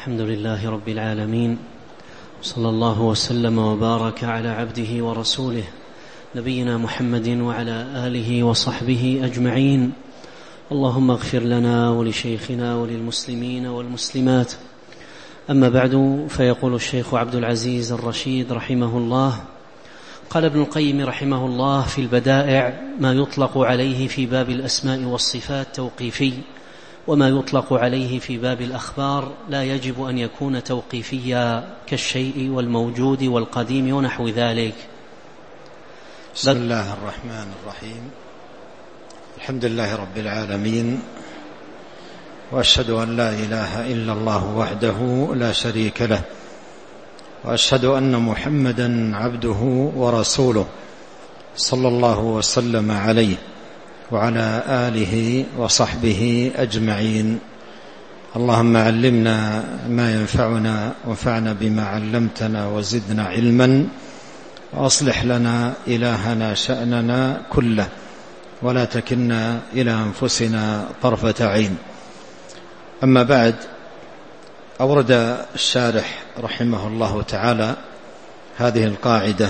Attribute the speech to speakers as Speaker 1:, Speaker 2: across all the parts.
Speaker 1: الحمد لله رب العالمين، صلى الله وسلم وبارك على عبده ورسوله نبينا محمد وعلى آله وصحبه أجمعين. اللهم اغفر لنا ولشيخنا وللمسلمين والمسلمات. أما بعد، فيقول الشيخ عبد العزيز الرشيد رحمه الله: قال ابن القيم رحمه الله في البدائع: ما يطلق عليه في باب الأسماء والصفات توقيفي، وما يطلق عليه في باب الأخبار لا يجب أن يكون توقيفيا كالشيء والموجود والقديم ونحو ذلك.
Speaker 2: بسم الله الرحمن الرحيم. الحمد لله رب العالمين، وأشهد أن لا إله إلا الله وحده لا شريك له، وأشهد أن محمدا عبده ورسوله صلى الله وسلم عليه وعلى آله وصحبه أجمعين. اللهم علمنا ما ينفعنا وانفعنا بما علمتنا وزدنا علما، وأصلح لنا إلهنا شأننا كله، ولا تكلنا إلى أنفسنا طرفة عين. أما بعد، أورد الشارح رحمه الله تعالى هذه القاعدة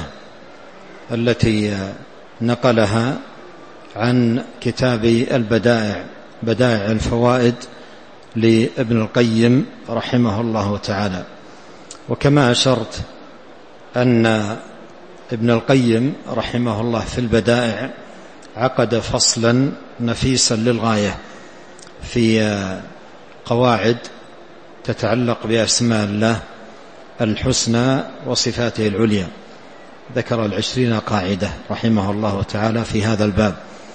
Speaker 2: التي نقلها عن كتاب البدائع، بدائع الفوائد لابن القيم رحمه الله تعالى. وكما أشرت أن ابن القيم رحمه الله في البدائع عقد فصلا نفيسا للغاية في قواعد تتعلق بأسماء الله الحسنى وصفاته العليا. ذكر 20 قاعدة رحمه الله تعالى في هذا الباب.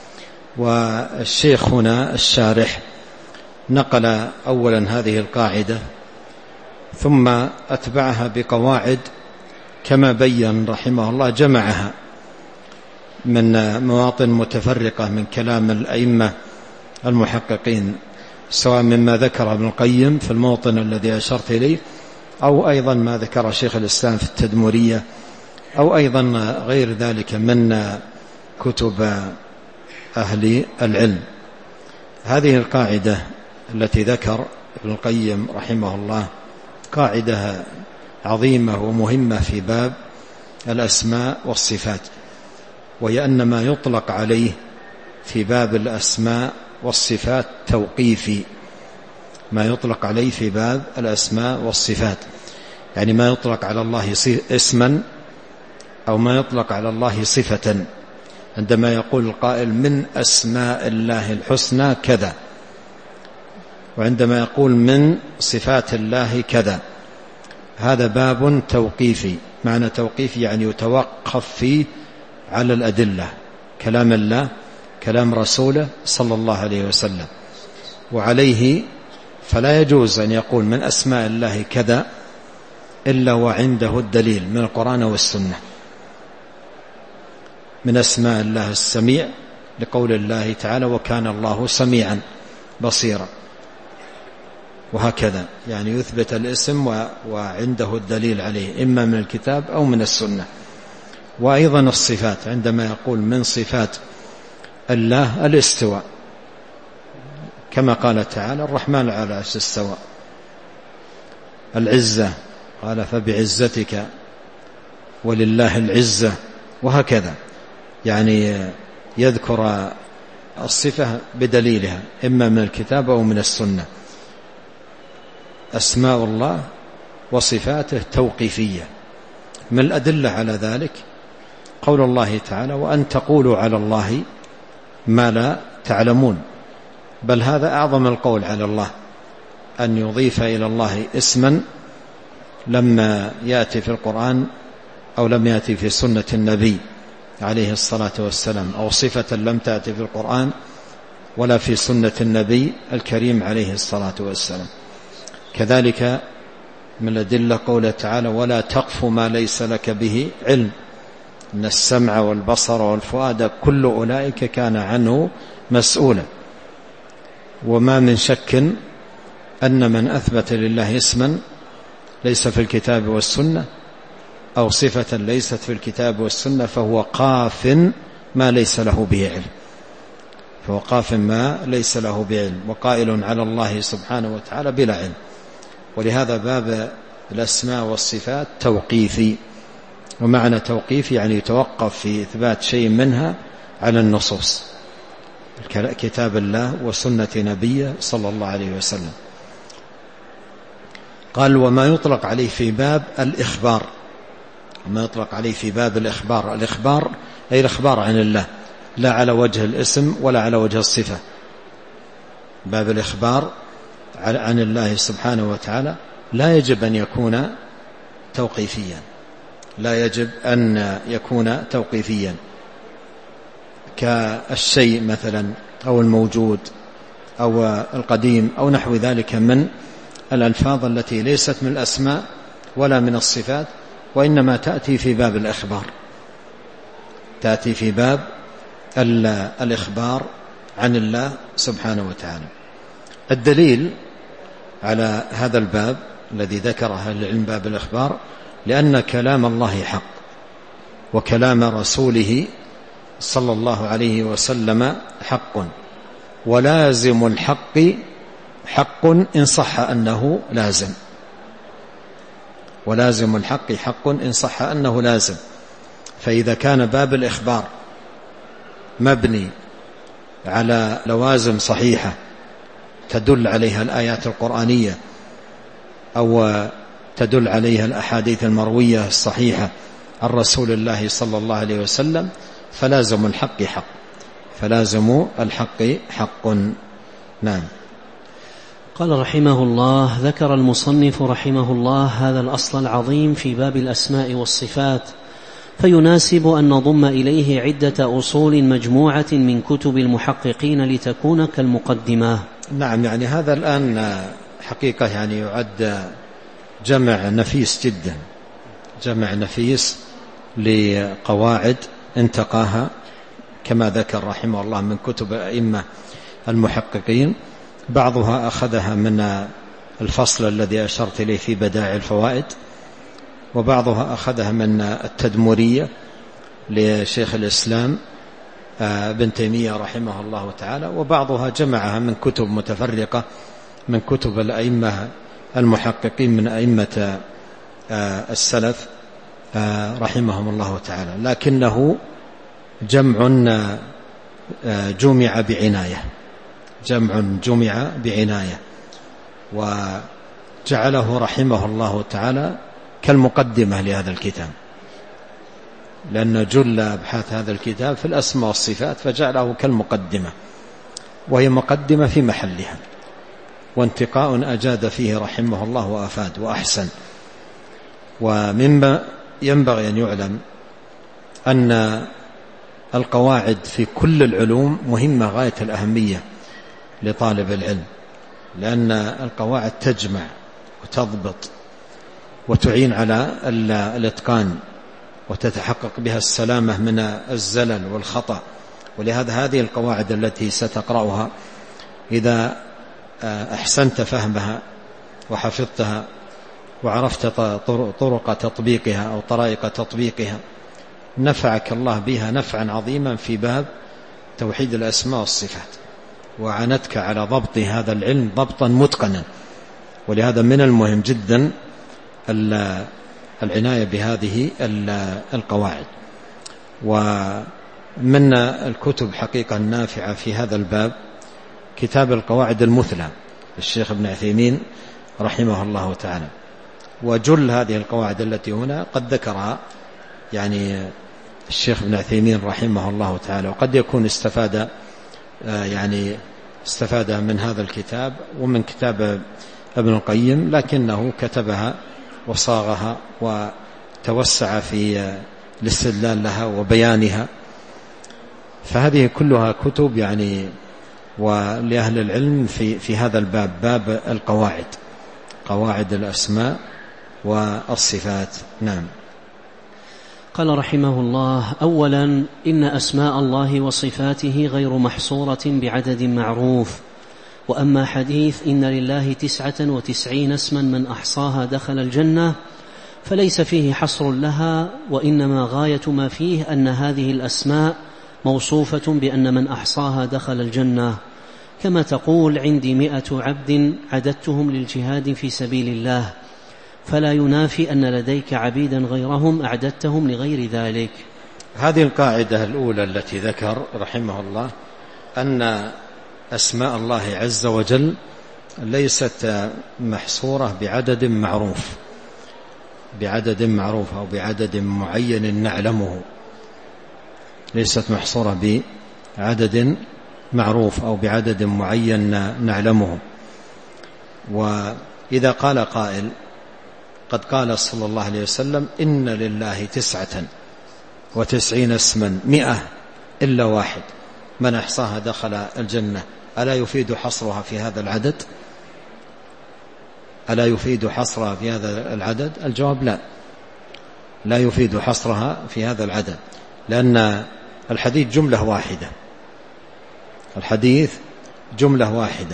Speaker 2: والشيخ هنا الشارح نقل أولا هذه القاعدة، ثم أتبعها بقواعد كما بين رحمه الله، جمعها من مواطن متفرقة من كلام الأئمة المحققين، سواء مما ذكر ابن القيم في الموطن الذي أشرت إليه، أو أيضا ما ذكر شيخ الإسلام في التدمرية، أو أيضا غير ذلك من كتب أهل العلم. هذه القاعدة التي ذكر ابن القيم رحمه الله قاعدة عظيمة ومهمة في باب الأسماء والصفات، وهي أن ما يطلق عليه في باب الأسماء والصفات توقيفي. ما يطلق عليه في باب الأسماء والصفات، يعني ما يطلق على الله اسما أو ما يطلق على الله صفة. عندما يقول القائل من أسماء الله الحسنى كذا، وعندما يقول من صفات الله كذا، هذا باب توقيفي. معنى توقيفي يعني يتوقف فيه على الأدلة، كلام الله، كلام رسوله صلى الله عليه وسلم. وعليه فلا يجوز أن يقول من أسماء الله كذا إلا وعنده الدليل من القرآن والسنة. من أسماء الله السميع لقول الله تعالى: وكان الله سميعا بصيرا، وهكذا يعني يثبت الاسم وعنده الدليل عليه إما من الكتاب أو من السنة. وأيضا الصفات، عندما يقول من صفات الله الاستواء، كما قال تعالى: الرحمن على العرش استوى. العزة قال: فبعزتك ولله العزة، وهكذا يعني يذكر الصفة بدليلها إما من الكتاب أو من السنة. أسماء الله وصفاته توقيفية. من الأدلة على ذلك قول الله تعالى: وأن تقولوا على الله ما لا تعلمون. بل هذا أعظم القول على الله، أن يضيف إلى الله اسما لما يأتي في القرآن أو لم يأتي في سنة النبي عليه الصلاة والسلام، أو صفة لم تأتي في القرآن ولا في سنة النبي الكريم عليه الصلاة والسلام. كذلك من الأدلة قوله تعالى: ولا تقف ما ليس لك به علم، إن السمع والبصر والفؤاد كل أولئك كان عنه مسؤولا. وما من شك أن من أثبت لله اسما ليس في الكتاب والسنة أو صفة ليست في الكتاب والسنة فهو قاف ما ليس له به علم، فهو قاف ما ليس له بعلم، وقائل على الله سبحانه وتعالى بلا علم. ولهذا باب الأسماء والصفات توقيفي، ومعنى توقيفي يعني يتوقف في إثبات شيء منها على النصوص، كتاب الله وسنة نبيه صلى الله عليه وسلم. قال وما يطلق عليه في باب الإخبار، وما يطلق عليه في باب الإخبار، الإخبار أي الإخبار عن الله، لا على وجه الاسم ولا على وجه الصفة. باب الإخبار عن الله سبحانه وتعالى لا يجب أن يكون توقيفيا، لا يجب أن يكون توقيفيا كالشيء مثلا أو الموجود أو القديم أو نحو ذلك من الألفاظ التي ليست من الأسماء ولا من الصفات، وإنما تأتي في باب الإخبار، تأتي في باب الإخبار عن الله سبحانه وتعالى. الدليل على هذا الباب الذي ذكره أهل العلم باب الإخبار لأن كلام الله حق، وكلام رسوله صلى الله عليه وسلم حق، ولازم الحق حق إن صح أنه لازم، ولازم الحق حق إن صح أنه لازم. فإذا كان باب الإخبار مبني على لوازم صحيحة تدل عليها الآيات القرآنية أو تدل عليها الأحاديث المروية الصحيحة عن رسول الله صلى الله عليه وسلم، فلازم الحق حق، فلازم الحق حق. نعم.
Speaker 1: قال رحمه الله: ذكر المصنف رحمه الله هذا الأصل العظيم في باب الأسماء والصفات، فيناسب أن نضم إليه عدة أصول مجموعة من كتب المحققين لتكون كالمقدمة.
Speaker 2: نعم، يعني هذا الآن حقيقة يعني يعد جمع نفيس جدا، جمع نفيس لقواعد انتقاها كما ذكر رحمه الله من كتب الأئمة المحققين، بعضها أخذها من الفصل الذي أشرت إليه في بدائع الفوائد، وبعضها أخذها من التدمرية لشيخ الإسلام ابن تيمية رحمه الله تعالى، وبعضها جمعها من كتب متفرقة من كتب الأئمة المحققين من أئمة السلف رحمهم الله تعالى، لكنه جمع جمع بعناية، جمع جمع بعناية، وجعله رحمه الله تعالى كالمقدمة لهذا الكتاب، لأن جل أبحاث هذا الكتاب في الأسماء والصفات، فجعله كالمقدمة، وهي مقدمة في محلها، وانتقاء أجاد فيه رحمه الله وأفاد وأحسن. ومما ينبغي أن يعلم أن القواعد في كل العلوم مهمة غاية الأهمية لطالب العلم، لأن القواعد تجمع وتضبط وتعين على الإتقان، وتتحقق بها السلامة من الزلل والخطأ. ولهذا هذه القواعد التي ستقرأها إذا أحسنت فهمها وحفظتها وعرفت طرق تطبيقها أو طرائق تطبيقها، نفعك الله بها نفعا عظيما في باب توحيد الأسماء والصفات، وعنتك على ضبط هذا العلم ضبطا متقنا. ولهذا من المهم جدا العناية بهذه القواعد. ومن الكتب حقيقة النافعة في هذا الباب كتاب القواعد المثلى للشيخ ابن عثيمين رحمه الله تعالى، وجل هذه القواعد التي هنا قد ذكرها يعني الشيخ ابن عثيمين رحمه الله تعالى، وقد يكون استفاد من هذا الكتاب ومن كتاب ابن القيم، لكنه كتبها وصاغها وتوسع في الاستدلال لها وبيانها. فهذه كلها كتب يعني ولأهل العلم في هذا الباب، باب القواعد، قواعد الأسماء والصفات. نعم.
Speaker 1: قال رحمه الله: أولا، إن أسماء الله وصفاته غير محصورة بعدد معروف. وأما حديث إن لله 99 اسما من أحصاها دخل الجنة فليس فيه حصر لها، وإنما غاية ما فيه أن هذه الأسماء موصوفة بأن من أحصاها دخل الجنة، كما تقول عندي 100 عبد عددتهم للجهاد في سبيل الله، فلا ينافي أن لديك عبيدا غيرهم أعددتهم لغير ذلك.
Speaker 2: هذه القاعدة الأولى التي ذكر رحمه الله أن أسماء الله عز وجل ليست محصورة بعدد معروف أو بعدد معين نعلمه، ليست محصورة بعدد معروف أو بعدد معين نعلمه. وإذا قال قائل قد قال صلى الله عليه وسلم إن لله 99 اسما 100 إلا واحد من أحصاها دخل الجنة، ألا يفيد حصرها في هذا العدد؟ ألا يفيد حصرها في هذا العدد؟ الجواب لا يفيد حصرها في هذا العدد، لأن الحديث جملة واحدة.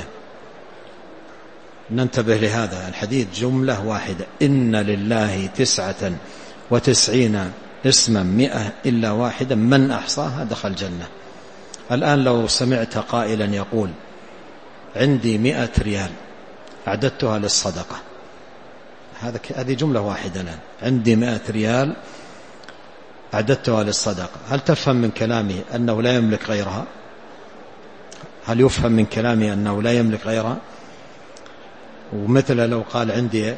Speaker 2: ننتبه لهذا، الحديث جملة واحدة، إن لله 99 اسما 100 إلا واحدا من أحصاها دخل الجنة. الآن لو سمعت قائلا يقول عندي 100 ريال أعددتها للصدقة، هذه جملة واحدة الآن، عندي 100 ريال أعددتها للصدقة، هل تفهم من كلامي أنه لا يملك غيرها؟ هل يفهم من كلامي أنه لا يملك غيرها؟ ومثل لو قال عندي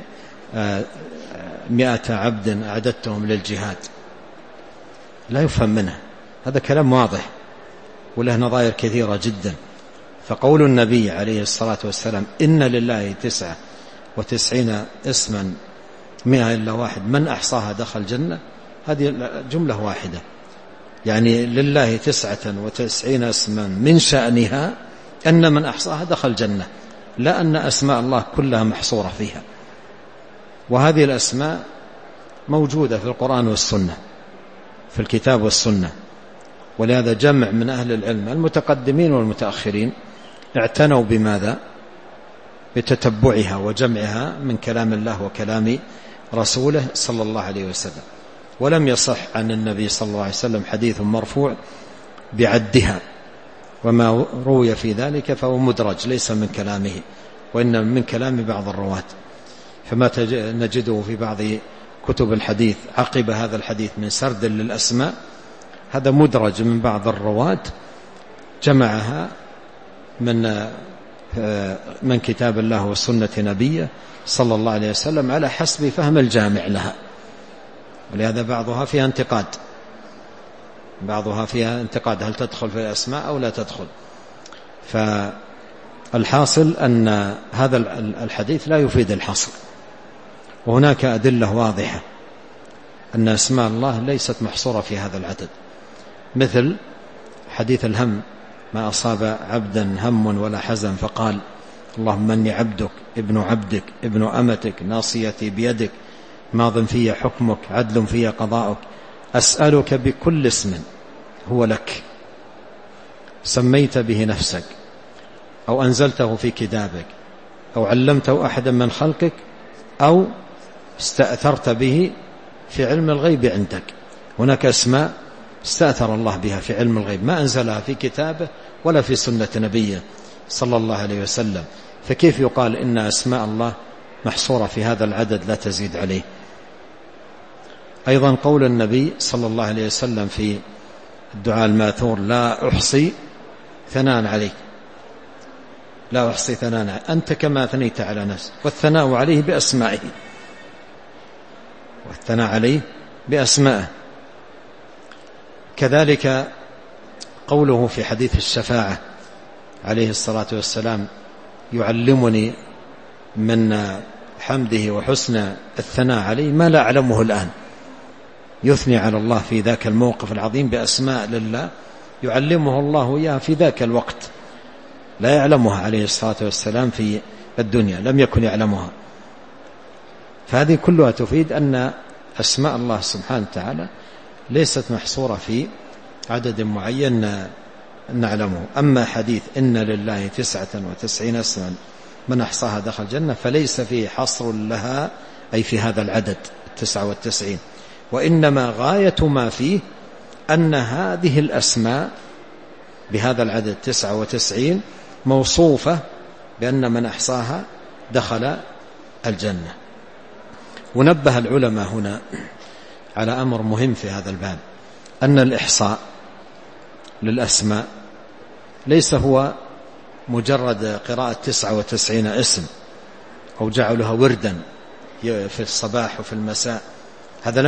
Speaker 2: 100 عبد أعددتهم للجهاد، لا يفهم منه، هذا كلام واضح وله نظائر كثيرة جدا. فقول النبي عليه الصلاة والسلام إن لله 99 اسما 100 إلا واحد من أحصاها دخل الجنة، هذه جملة واحدة، يعني لله 99 اسما من شأنها أن من أحصاها دخل الجنة، لا أن أسماء الله كلها محصورة فيها. وهذه الأسماء موجودة في القرآن والسنة، في الكتاب والسنة، ولهذا جمع من أهل العلم المتقدمين والمتأخرين اعتنوا بماذا؟ بتتبعها وجمعها من كلام الله وكلام رسوله صلى الله عليه وسلم. ولم يصح عن النبي صلى الله عليه وسلم حديث مرفوع بعدها، وما روي في ذلك فهو مدرج ليس من كلامه وإنما من كلام بعض الرواة. فما نجده في بعض كتب الحديث عقب هذا الحديث من سرد للأسماء، هذا مدرج من بعض الرواة جمعها من كتاب الله وسنة نبيه صلى الله عليه وسلم على حسب فهم الجامع لها. ولهذا بعضها فيها انتقاد هل تدخل في الأسماء أو لا تدخل. فالحاصل أن هذا الحديث لا يفيد الحصر، وهناك أدلة واضحة أن أسماء الله ليست محصورة في هذا العدد، مثل حديث الهم: ما أصاب عبدا هم ولا حزن فقال اللهم إني عبدك ابن عبدك ابن أمتك ناصيتي بيدك ماض في حكمك عدل في قضاؤك أسألك بكل اسم هو لك سميت به نفسك أو أنزلته في كتابك أو علمته أحدا من خلقك أو استأثرت به في علم الغيب عندك. هناك أسماء استأثر الله بها في علم الغيب ما أنزلها في كتابه ولا في سنة نبيه صلى الله عليه وسلم، فكيف يقال إن أسماء الله محصورة في هذا العدد لا تزيد عليه؟ أيضا قول النبي صلى الله عليه وسلم في الدعاء الماثور: لا أحصي ثناء عليك، لا أحصي ثناء أنت كما ثنيت على نفسك، والثناء عليه بأسمائه، والثناء عليه بأسمائه. كذلك قوله في حديث الشفاعة عليه الصلاة والسلام: يعلمني من حمده وحسن الثناء عليه ما لا أعلمه الآن. يثني على الله في ذاك الموقف العظيم بأسماء لله يعلمه الله إياها في ذاك الوقت، لا يعلمها عليه الصلاة والسلام في الدنيا، لم يكن يعلمها. فهذه كلها تفيد أن أسماء الله سبحانه وتعالى ليست محصورة في عدد معين نعلمه. أما حديث إن لله 99 اسما من أحصاها دخل الجنة فليس فيه حصر لها أي في هذا العدد 99، وإنما غاية ما فيه أن هذه الأسماء بهذا العدد 99 موصوفة بأن من أحصاها دخل الجنة. ونبه العلماء هنا على أمر مهم في هذا الباب، أن الإحصاء للأسماء ليس هو مجرد قراءة 99 اسم أو جعلها وردا في الصباح وفي المساء. هذا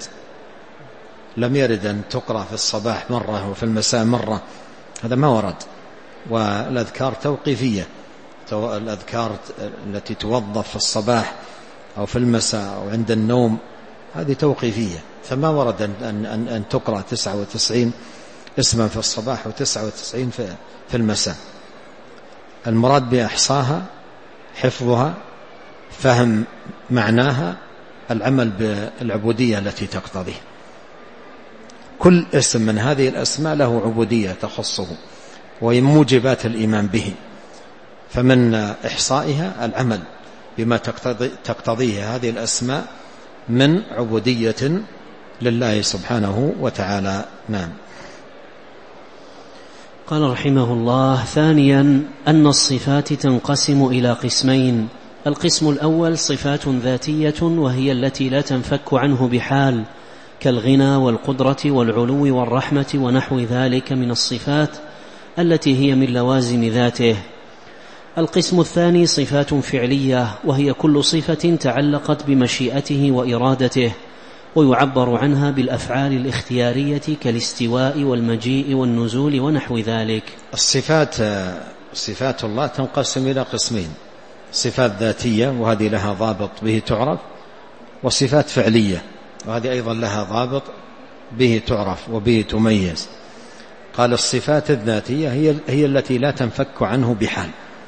Speaker 2: لم يرد أن تقرأ في الصباح مرة وفي المساء مرة، هذا ما ورد. والأذكار توقيفية، الأذكار التي توظف في الصباح أو في المساء أو عند النوم هذه توقيفية، فما ورد أن تقرأ 99 اسما في الصباح و99 في المساء. المراد بإحصاها حفظها، فهم معناها، العمل بالعبودية التي تقتضيه. كل اسم من هذه الأسماء له عبودية تخصه وهي موجبات الإيمان به، فمن إحصائها العمل بما تقتضيه هذه الأسماء من عبودية لله سبحانه وتعالى. نعم.
Speaker 1: قال رحمه الله: ثانيا أن الصفات تنقسم إلى قسمين. القسم الأول صفات ذاتية، وهي التي لا تنفك عنه بحال، كالغنى والقدرة والعلو والرحمة ونحو ذلك من الصفات التي هي من لوازم ذاته. القسم الثاني صفات فعلية، وهي كل صفة تعلقت بمشيئته وإرادته، ويعبر عنها بالأفعال الاختيارية كالاستواء والمجيء والنزول ونحو ذلك.
Speaker 2: صفات الله تنقسم إلى قسمين: صفات ذاتية وهذه لها ضابط به تعرف، وصفات فعلية وهذه أيضا لها ضابط به تعرف وبه تميز. قال الصفات الذاتية هي التي لا تنفك عنه بحال،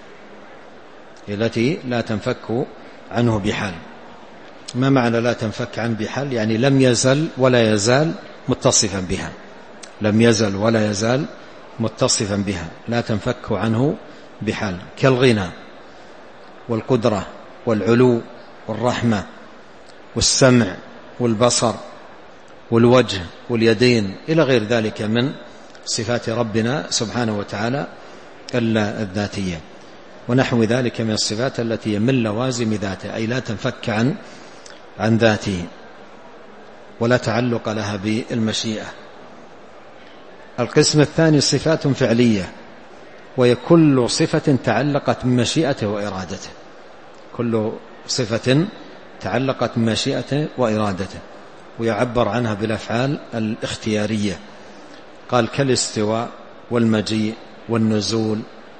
Speaker 2: التي لا تنفك عنه بحال. ما معنى لا تنفك عنه بحال؟ يعني لم يزل ولا يزال متصفا بها، لم يزل ولا يزال متصفا بها، لا تنفك عنه بحال، كالغنى والقدرة والعلو والرحمة والسمع والبصر والوجه واليدين إلى غير ذلك من صفات ربنا سبحانه وتعالى الذاتية، ونحو ذلك من الصفات التي من لوازم ذاته، أي لا تنفك عن ذاته ولا تعلق لها بالمشيئة. القسم الثاني صفات فعلية، وهي كل صفة تعلقت بمشيئته وإرادته، كل صفة تعلقت بمشيئته وإرادته، ويعبر عنها بالأفعال الاختيارية. قال كالاستواء والمجيء والنزول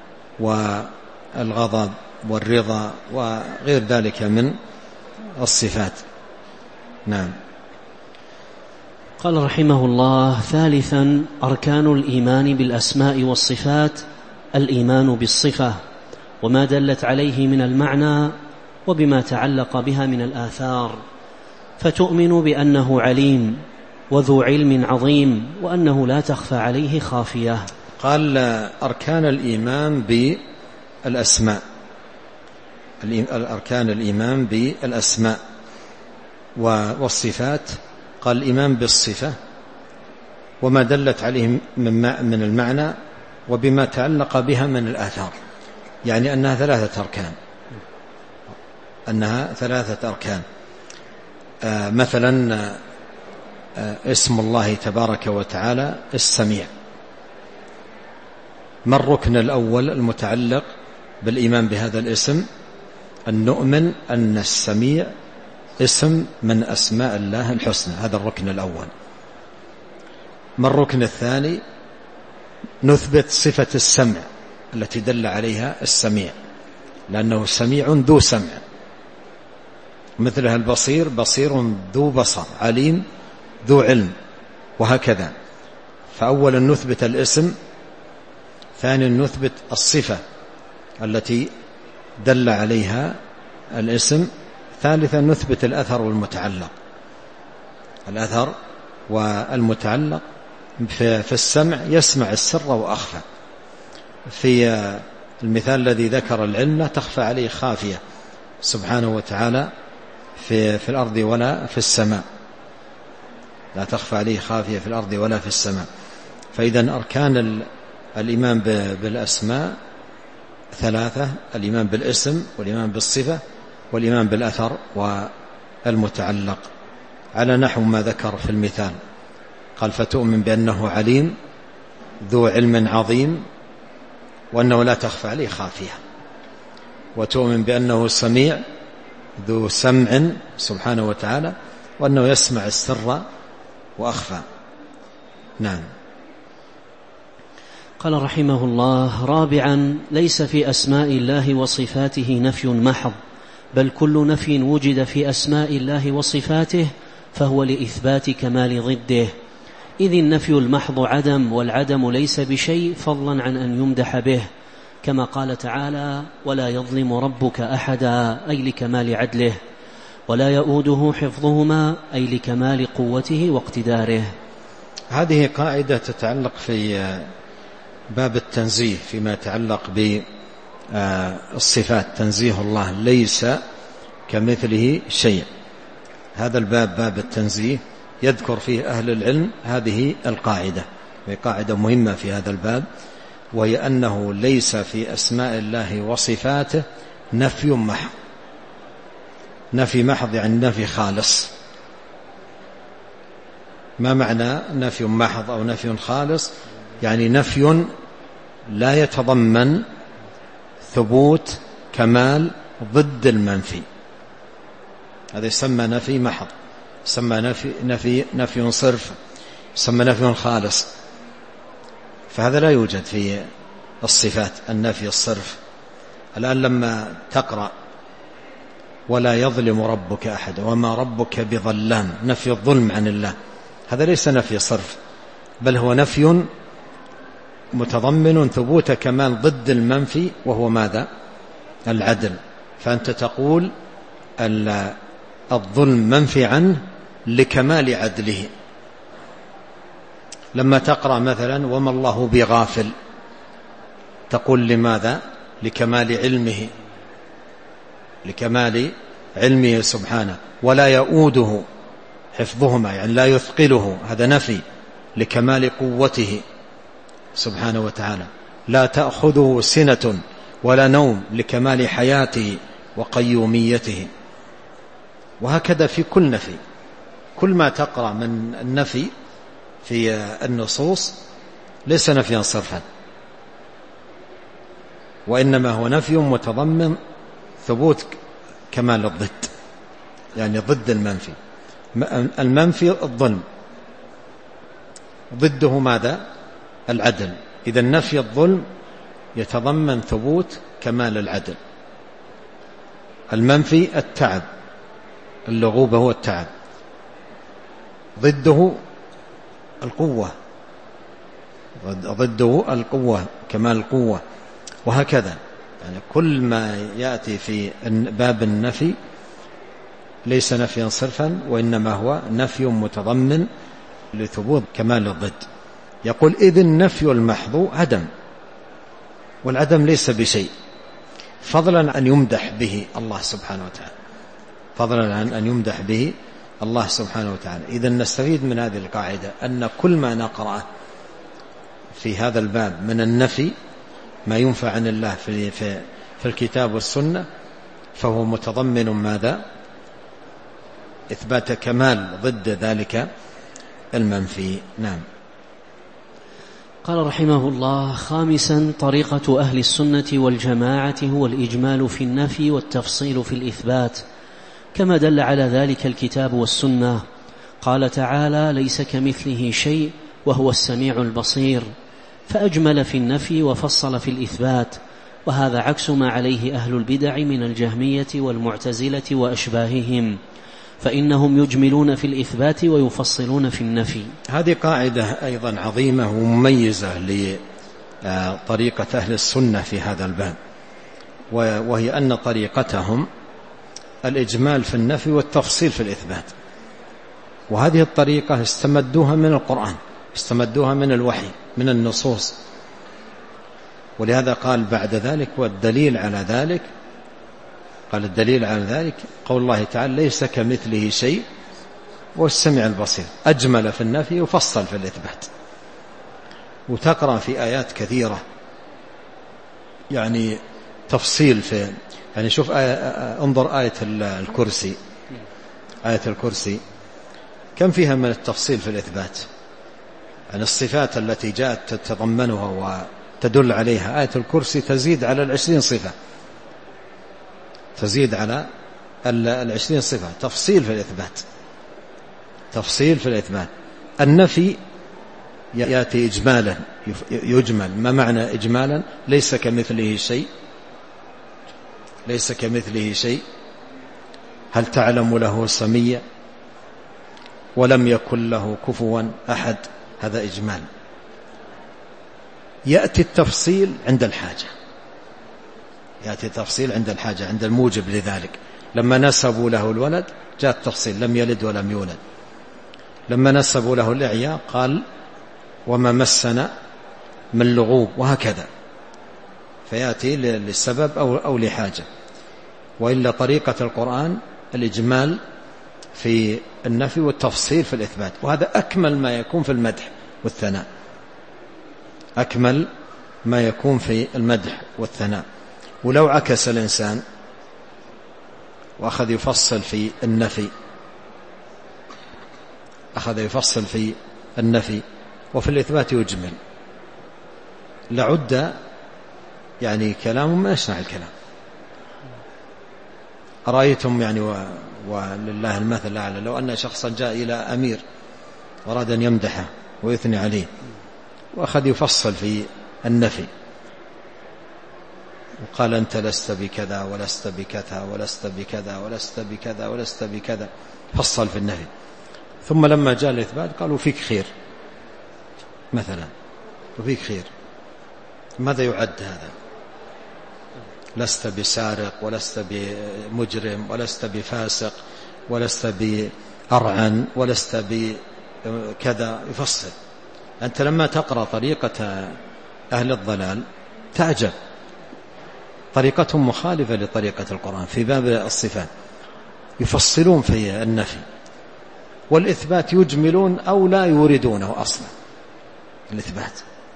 Speaker 2: والغضب والرضا وغير ذلك من الصفات. نعم.
Speaker 1: قال رحمه الله: ثالثا أركان الإيمان بالأسماء والصفات: الإيمان بالصفة وما دلت عليه من المعنى وبما تعلق بها من الآثار، فتؤمن بأنه عليم وذو علم عظيم وأنه لا تخفى عليه خافية.
Speaker 2: قال أركان الإيمان بالأسماء، أركان الإيمان بالأسماء والصفات. قال الإيمان بالصفة وما دلت عليه من المعنى وبما تعلق بها من الآثار، يعني أنها ثلاثة أركان. مثلا اسم الله تبارك وتعالى السميع، ما الركن الأول المتعلق بالإيمان بهذا الاسم؟ أن نؤمن أن السميع اسم من أسماء الله الحسنى، هذا الركن الأول. ما الركن الثاني؟ نثبت صفة السمع التي دل عليها السميع، لأنه سميع ذو سمع، مثلها البصير بصير ذو بصر، عليم ذو علم، وهكذا. فأولا نثبت الاسم، ثانيا نثبت الصفة التي دل عليها الاسم، ثالثا نثبت الأثر والمتعلق. الأثر والمتعلق في السمع يسمع السر وأخفى. في المثال الذي ذكر العلم لا تخفى عليه خافية سبحانه وتعالى في الأرض ولا في السماء، لا تخفى عليه خافية في الأرض ولا في السماء. فإذا أركان الإيمان بالأسماء ثلاثة: الإيمان بالاسم، والإيمان بالصفة، والإيمان بالأثر والمتعلق، على نحو ما ذكر في المثال. قال: فتؤمن بأنه عليم ذو علم عظيم وأنه لا تخفى عليه خافية، وتؤمن بأنه سميع ذو سمع سبحانه وتعالى وأنه يسمع السر وأخفى. نعم.
Speaker 1: قال رحمه الله: رابعا: ليس في أسماء الله وصفاته نفي محض، بل كل نفي وجد في أسماء الله وصفاته فهو لإثبات كمال ضده، إذ النفي المحض عدم، والعدم ليس بشيء فضلا عن أن يمدح به، كما قال تعالى: ولا يظلم ربك أحدا، أي لكمال عدله، ولا يؤوده حفظهما، أي لكمال قوته واقتداره.
Speaker 2: هذه قاعدة تتعلق في باب التنزيه فيما يتعلق بالصفات، تنزيه الله ليس كمثله شيء. هذا الباب باب التنزيه يذكر فيه أهل العلم هذه القاعدة، وهي قاعدة مهمة في هذا الباب، وهي أنه ليس في أسماء الله وصفاته نفي محض. نفي محض يعني نفي خالص. ما معنى نفي محض أو نفي خالص؟ يعني نفي لا يتضمن ثبوت كمال ضد المنفي، هذا يسمى نفي محض، يسمى نفي صرف، يسمى نفي خالص. فهذا لا يوجد في الصفات، النفي الصرف. الآن لما تقرأ: ولا يظلم ربك أحد وما ربك بظلام، نفي الظلم عن الله، هذا ليس نفي صرف، بل هو نفي متضمن ثبوت كمال ضد المنفي، وهو ماذا؟ العدل. فأنت تقول الظلم منفي عنه لكمال عدله. لما تقرأ مثلا: وما الله بغافل، تقول لماذا؟ لكمال علمه، لكمال علمه سبحانه. ولا يؤوده حفظهما، يعني لا يثقله، هذا نفي لكمال قوته سبحانه وتعالى. لا تأخذه سنة ولا نوم، لكمال حياته وقيوميته. وهكذا في كل نفي، كل ما تقرأ من النفي في النصوص ليس نفيا صرفا، وإنما هو نفي متضمن ثبوت كمال الضد، يعني ضد المنفي. المنفي الظلم، ضده ماذا؟ العدل. إذا نفي الظلم يتضمن ثبوت كمال العدل. المنفي التعب، اللغوبة هو التعب، ضده القوة، ضده القوة، كمال القوة. وهكذا يعني كل ما يأتي في باب النفي ليس نفيا صرفا، وإنما هو نفي متضمن لثبوت كمال الضد. يقول: إذ النفي المحض عدم، والعدم ليس بشيء، فضلا عن أن يمدح به الله سبحانه وتعالى، فضلا عن أن يمدح به الله سبحانه وتعالى. إذا نستفيد من هذه القاعدة أن كل ما نقرأه في هذا الباب من النفي، ما ينفع عن الله في الكتاب والسنة، فهو متضمن ماذا؟ إثبات كمال ضد ذلك المنفي. نعم.
Speaker 1: قال رحمه الله: خامسا: طريقة أهل السنة والجماعة هو الإجمال في النفي والتفصيل في الإثبات، كما دل على ذلك الكتاب والسنة. قال تعالى: ليس كمثله شيء وهو السميع البصير، فأجمل في النفي وفصل في الإثبات، وهذا عكس ما عليه أهل البدع من الجهمية والمعتزلة وأشباههم، فإنهم يجملون في الإثبات ويفصلون في النفي.
Speaker 2: هذه قاعدة أيضا عظيمة ومميزة لطريقة أهل السنة في هذا الباب، وهي أن طريقتهم الإجمال في النفي والتفصيل في الإثبات. وهذه الطريقة استمدوها من القرآن، استمدوها من الوحي، من النصوص. ولهذا قال بعد ذلك: والدليل على ذلك، قال الدليل على ذلك قول الله تعالى: ليس كمثله شيء والسميع البصير. أجمل في النفي وفصل في الإثبات. وتقرأ في آيات كثيرة يعني تفصيل في يعني شوف انظر آية الكرسي. آية الكرسي كم فيها من التفصيل في الإثبات، يعني الصفات التي جاءت تتضمنها وتدل عليها. آية الكرسي تزيد على 20 صفة، تزيد على 20 صفة تفصيل في الإثبات، تفصيل في الإثبات. النفي يأتي إجمالا، يجمل. ما معنى إجمالا؟ ليس كمثله شيء، ليس كمثله شيء، هل تعلم له سميا، ولم يكن له كفوا أحد، هذا إجمال. يأتي التفصيل عند الحاجة، يأتي التفصيل عند الحاجة، عند الموجب لذلك. لما نسبوا له الولد جاء التفصيل، لم يلد ولم يولد. لما نسبوا له الإعياء قال وما مسنا من لغوب، وهكذا. فيأتي للسبب أو لحاجة. وإلا طريقة القرآن الإجمال في النفي والتفصيل في الإثبات، وهذا أكمل ما يكون في المدح والثناء، أكمل ما يكون في المدح والثناء. ولو عكس الإنسان وأخذ يفصل في النفي، أخذ يفصل في النفي وفي الإثبات يجمل، لعد يعني كلام ما يشنع الكلام. أرأيتم يعني ولله المثل الأعلى، لو أن شخصا جاء إلى أمير وأراد أن يمدحه ويثني عليه وأخذ يفصل في النفي وقال أنت لست بكذا ولست بكذا ولست بكذا ولست بكذا ولست بكذا، فصل في النفي. ثم لما جاء الإثبات قالوا فيك خير مثلا، وفيك خير، ماذا يعد هذا؟ لست بسارق ولست بمجرم ولست بفاسق ولست بأرعن ولست بكذا، يفصل. أنت لما تقرأ طريقة أهل الضلال تعجب، طريقتهم مخالفة لطريقة القرآن في باب الصفات، يفصلون في النفي والإثبات، يجملون أو لا يوردونه أصلا الإثبات.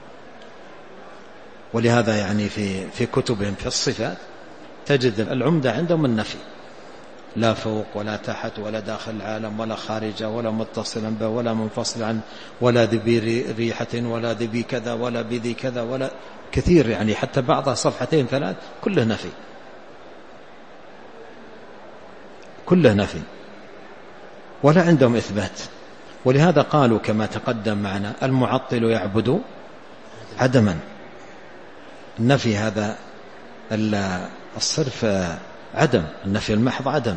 Speaker 2: ولهذا يعني في كتبهم في الصفات تجد العمدة عندهم النفي، لا فوق ولا تحت ولا داخل العالم ولا خارجه ولا متصلا به ولا منفصل عنه ولا ذي ريحة ولا ذي كذا ولا بذي كذا، ولا كثير يعني، حتى بعضها صفحتين ثلاث كله نفي، كله نفي، ولا عندهم إثبات. ولهذا قالوا كما تقدم معنا المعطل يعبد عدما. النفي هذا الصرف عدم، النفي المحض عدم،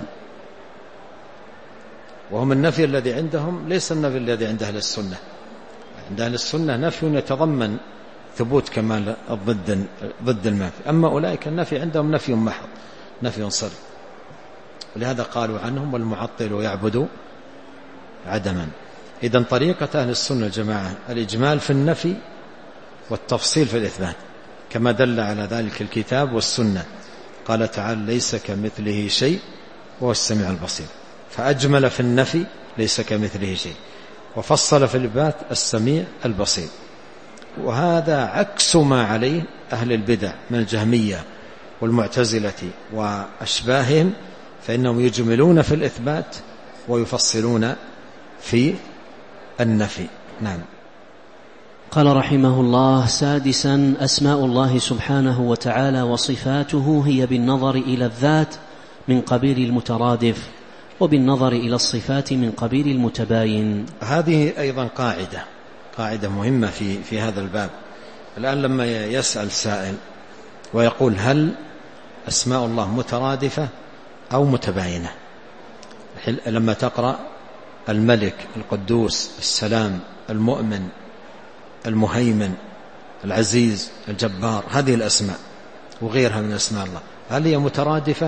Speaker 2: وهم النفي الذي عندهم ليس النفي الذي عند أهل السنة. عند أهل السنة نفي يتضمن ثبوت كمال ضد المنفي، أما أولئك النفي عندهم نفي محض، نفي صرف. ولهذا قالوا عنهم والمعطل يعبد عدما. إذن طريقة أهل السنة الجماعة الإجمال في النفي والتفصيل في الإثبات، كما دل على ذلك الكتاب والسنة. قال تعالى ليس كمثله شيء وهو السميع البصير، فأجمل في النفي ليس كمثله شيء، وفصل في الإثبات السميع البصير. وهذا عكس ما عليه أهل البدع من الجهمية والمعتزلة وأشباههم، فإنهم يجملون في الإثبات ويفصلون في النفي. نعم.
Speaker 1: قال رحمه الله: سادسا، أسماء الله سبحانه وتعالى وصفاته هي بالنظر إلى الذات من قبيل المترادف، وبالنظر إلى الصفات من قبيل المتباين.
Speaker 2: هذه أيضا قاعدة مهمة في هذا الباب. الآن لما يسأل سائل ويقول هل أسماء الله مترادفة أو متباينة، لما تقرأ الملك، القدوس، السلام، المؤمن، المهيمن، العزيز، الجبار، هذه الأسماء وغيرها من أسماء الله، هل هي مترادفة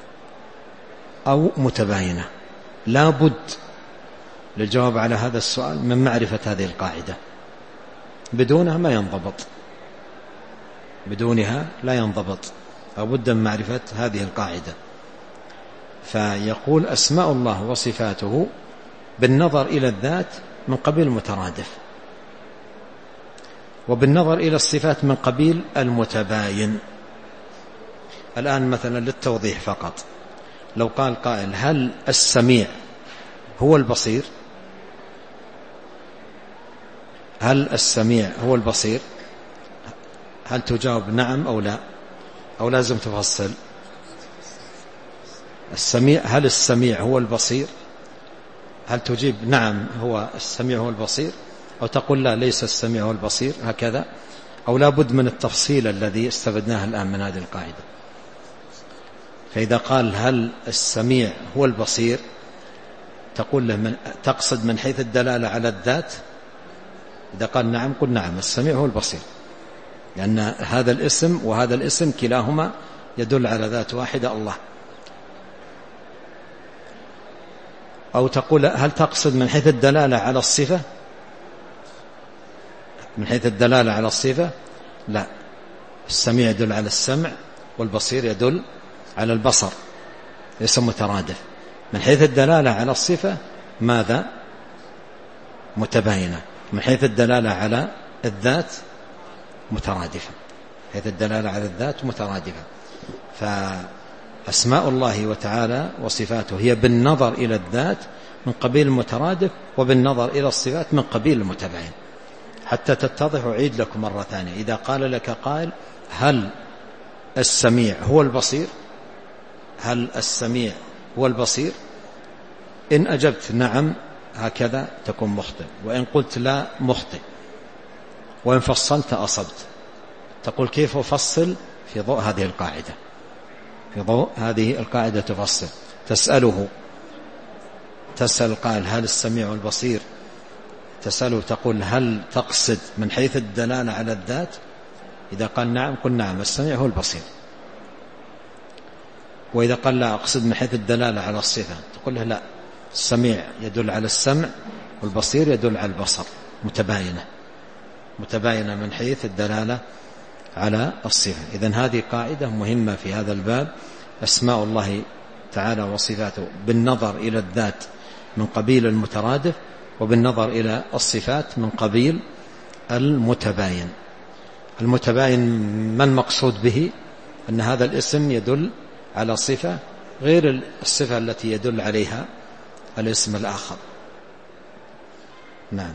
Speaker 2: أو متباينة؟ لا بد للجواب على هذا السؤال من معرفة هذه القاعدة، بدونها ما ينضبط، بدونها لا ينضبط، أو بد من معرفة هذه القاعدة. فيقول أسماء الله وصفاته بالنظر إلى الذات من قبيل المترادف، وبالنظر إلى الصفات من قبيل المتباين. الآن مثلا للتوضيح فقط، لو قال قائل هل السميع هو البصير؟ هل السميع هو البصير؟ هل تجاوب نعم أو لا، أو لازم تفصل؟ السميع، هل السميع هو البصير؟ هل تجيب نعم هو السميع هو البصير، أو تقول لا ليس السميع هو البصير هكذا، أو لا بد من التفصيل الذي استفدناه الآن من هذه القاعدة؟ فإذا قال هل السميع هو البصير تقول له تقصد من حيث الدلالة على الذات؟ إذا قال نعم قل نعم السميع هو البصير، لأن هذا الاسم وهذا الاسم كلاهما يدل على ذات واحدة الله. أو تقول هل تقصد من حيث الدلالة على الصفة؟ من حيث الدلالة على الصفة لا، السميع يدل على السمع والبصير يدل على البصر، ليس مترادف. من حيث الدلالة على الصفة ماذا؟ متباينة. من حيث الدلالة على الذات مترادفة، حيث الدلالة على الذات مترادفة. فأسماء الله وتعالى وصفاته هي بالنظر إلى الذات من قبيل المترادف، وبالنظر إلى الصفات من قبيل المتباين. حتى تتضح أعيد لكم مرة ثانية، إذا قال لك قائل هل السميع هو البصير؟ هل السميع هو البصير؟ إن أجبت نعم هكذا تكون مخطئ، وإن قلت لا مخطئ، وإن فصلت أصبت. تقول كيف أفصل؟ في ضوء هذه القاعدة، في ضوء هذه القاعدة تفصل. تسأل القائل هل السميع والبصير، تسأله تقول هل تقصد من حيث الدلالة على الذات؟ إذا قال نعم قل نعم السميع هو البصير. وإذا قال لا أقصد من حيث الدلالة على الصفة، تقول له لا، السميع يدل على السمع والبصير يدل على البصر، متباينة من حيث الدلالة على الصفة. إذن هذه قاعدة مهمة في هذا الباب. أسماء الله تعالى وصفاته بالنظر إلى الذات من قبيل المترادف، وبالنظر إلى الصفات من قبيل المتباين. المتباين ما المقصود به؟ أن هذا الاسم يدل على صفة غير الصفة التي يدل عليها الاسم الآخر. نعم.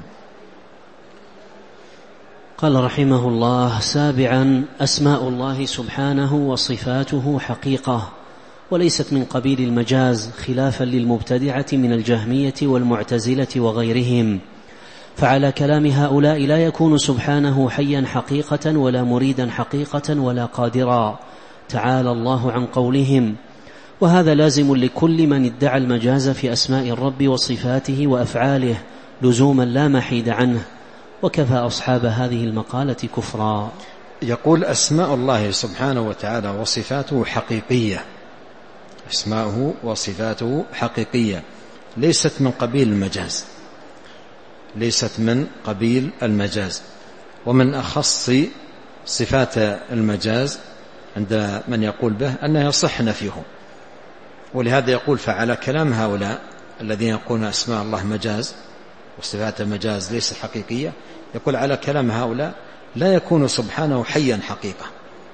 Speaker 1: قال رحمه الله: سابعا، أسماء الله سبحانه وصفاته حقيقة وليست من قبيل المجاز، خلافا للمبتدعة من الجهمية والمعتزلة وغيرهم. فعلى كلام هؤلاء لا يكون سبحانه حيا حقيقة ولا مريدا حقيقة ولا قادرا، تعالى الله عن قولهم. وهذا لازم لكل من ادعى المجاز في أسماء الرب وصفاته وأفعاله لزوما لا محيد عنه، وكفى أصحاب هذه المقالة كفرا.
Speaker 2: يقول أسماء الله سبحانه وتعالى وصفاته حقيقية، أسماءه وصفاته حقيقية، ليست من قبيل المجاز، ليست من قبيل المجاز. ومن أخص صفات المجاز عند من يقول به أنه يصح نفيه. ولهذا يقول فعلى كلام هؤلاء الذين يقولون أسماء الله مجاز وصفات المجاز ليست حقيقية، يقول على كلام هؤلاء لا يكون سبحانه حيا حقيقة.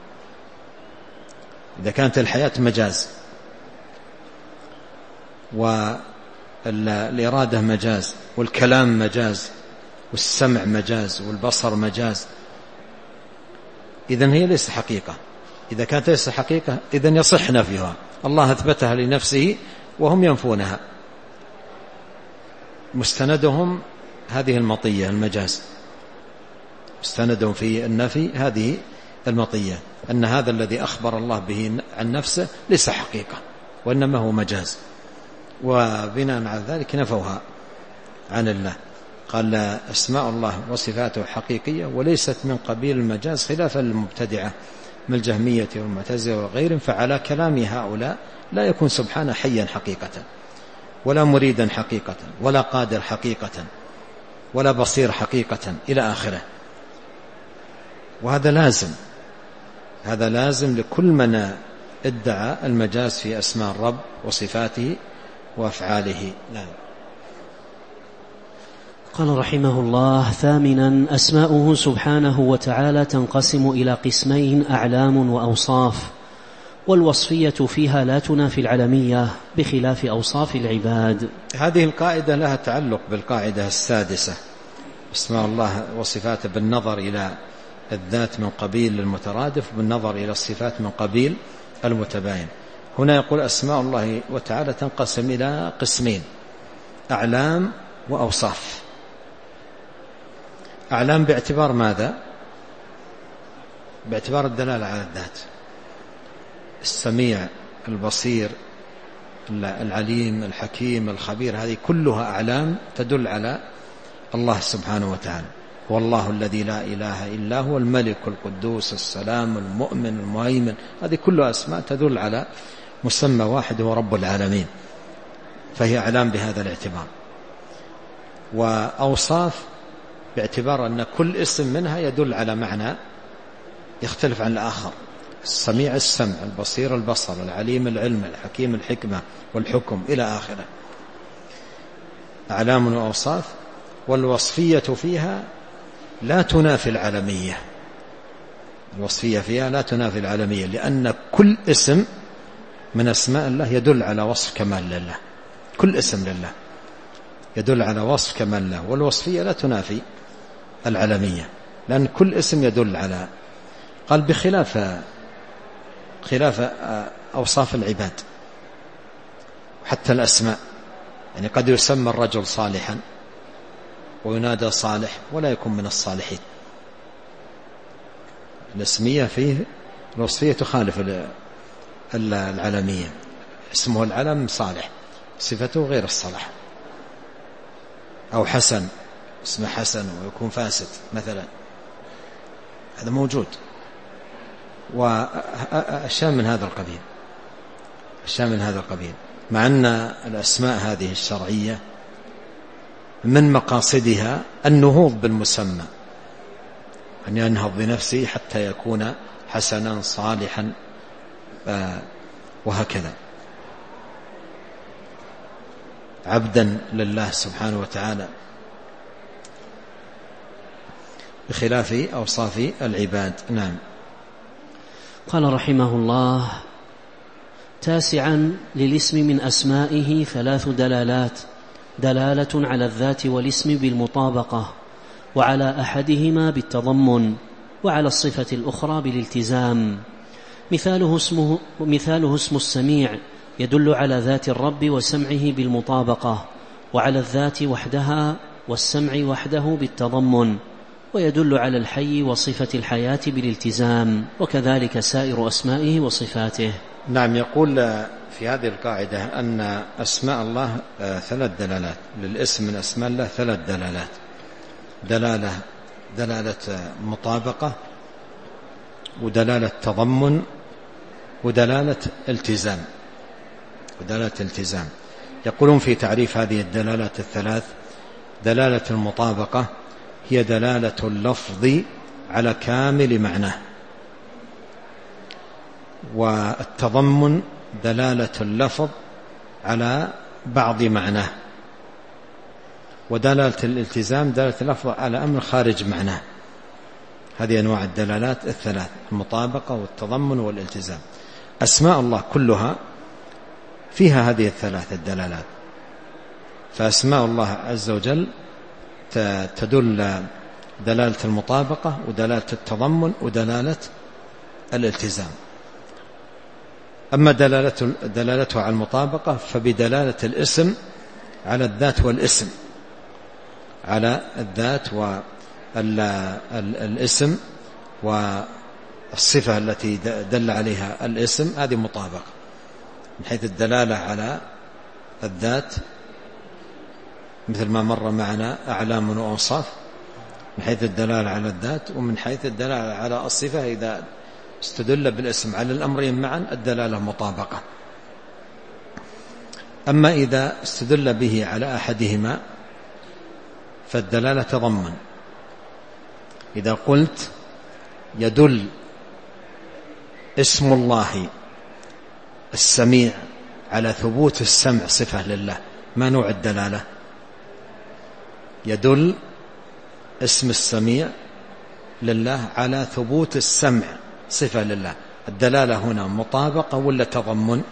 Speaker 2: إذا كانت الحياة مجاز والإرادة مجاز والكلام مجاز والسمع مجاز والبصر مجاز، إذن هي ليست حقيقة. إذا كانت ليست حقيقة إذن يصح نفيها. الله أثبتها لنفسه وهم ينفونها، مستندهم هذه المطية المجاز، مستندهم في النفي هذه المطية، أن هذا الذي أخبر الله به عن نفسه ليس حقيقة وإنما هو مجاز، وبناء على ذلك نفوها عن الله. قال أسماء الله وصفاته حقيقية وليست من قبيل المجاز، خلافا للمبتدعة من الجهمية والمعتزلة وغيرهم. فعلى كلام هؤلاء لا يكون سبحانه حيا حقيقة ولا مريدا حقيقة ولا قادر حقيقة ولا بصير حقيقة إلى آخره. وهذا لازم، هذا لازم لكل من ادعى المجاز في أسماء الرب وصفاته وأفعاله. نعم.
Speaker 1: قال رحمه الله: ثامنا، أسماؤه سبحانه وتعالى تنقسم إلى قسمين: أعلام وأوصاف. والوصفية فيها لا تنافي العلمية بخلاف أوصاف العباد.
Speaker 2: هذه القاعدة لها تعلق بالقاعدة السادسة، اسماء الله وصفاته بالنظر إلى الذات من قبيل المترادف وبالنظر إلى الصفات من قبيل المتباين. هنا يقول أسماء الله وتعالى تنقسم إلى قسمين: أعلام وأوصاف. أعلام باعتبار ماذا؟ باعتبار الدلالة على الذات، السميع البصير العليم الحكيم الخبير، هذه كلها أعلام تدل على الله سبحانه وتعالى. والله الذي لا إله إلا هو الملك القدوس السلام المؤمن المهيمن، هذه كلها أسماء تدل على مسمى واحد هو رب العالمين، فهي أعلام بهذا الاعتبار. وأوصاف باعتبار أن كل اسم منها يدل على معنى يختلف عن الآخر: السميع السمع، البصير البصر، العليم العلم، الحكيم الحكمة والحكم إلى آخره. أعلام وأوصاف. والوصفية فيها لا تنافي العلمية، الوصفية فيها لا تنافي العلمية، لأن كل اسم من أسماء الله يدل على وصف كمال لله، كل اسم لله يدل على وصف كمال الله، والوصفية لا تنافي العلمية، لأن كل اسم يدل على، قال بخلاف أوصاف العباد حتى الأسماء. يعني قد يسمى الرجل صالحا وينادى صالح ولا يكون من الصالحين. الاسمية فيه الوصفية تخالف العلمية، اسمه العلم صالح صفته غير الصلاح. أو حسن، اسمه حسن ويكون فاسد مثلا، هذا موجود. وأشياء من هذا القبيل، أشياء من هذا القبيل، مع أن الأسماء هذه الشرعية من مقاصدها النهوض بالمسمى، أن ينهض بنفسه حتى يكون حسنا صالحا وهكذا، عبدا لله سبحانه وتعالى، بخلاف أوصاف العباد. نعم.
Speaker 1: قال رحمه الله: تاسعا، للاسم من أسمائه 3 دلالات: دلالة على الذات والاسم بالمطابقة، وعلى أحدهما بالتضمن، وعلى الصفة الأخرى بالالتزام. مثاله اسم السميع يدل على ذات الرب وسمعه بالمطابقة، وعلى الذات وحدها والسمع وحده بالتضمن، ويدل على الحي وصفة الحياة بالالتزام، وكذلك سائر أسمائه وصفاته.
Speaker 2: نعم. يقول في هذه القاعدة أن أسماء الله 3 دلالات، للاسم من أسماء الله 3 دلالات: دلالة مطابقة، ودلالة تضمن، ودلالة التزام. يقولون في تعريف هذه الدلالات ال3: دلالة المطابقة هي دلالة اللفظ على كامل معناه، والتضمن دلالة اللفظ على بعض معناه، ودلالة الالتزام دلالة اللفظ على أمر خارج معناه. هذه أنواع الدلالات ال3: المطابقة والتضمن والالتزام. أسماء الله كلها فيها هذه ال3 الدلالات، فأسماء الله عز وجل تدل دلالة المطابقة ودلالة التضمن ودلالة الالتزام. أما دلالته على المطابقة فبدلالة الاسم على الذات والاسم، على الذات والاسم والصفة التي دل عليها الاسم، هذه مطابقة من حيث الدلالة على الذات، مثل ما مر معنا أعلام وأوصاف، من حيث الدلالة على الذات، ومن حيث الدلالة على الصفة إذا استدل بالاسم على الأمرين معا الدلالة مطابقة. أما إذا استدل به على أحدهما فالدلالة تضمن. إذا قلت يدل اسم الله السميع على ثبوت السمع صفة لله، ما نوع الدلالة؟ يدل اسم السميع لله على ثبوت السمع صفة لله، الدلالة هنا مطابقة ولا تضمن؟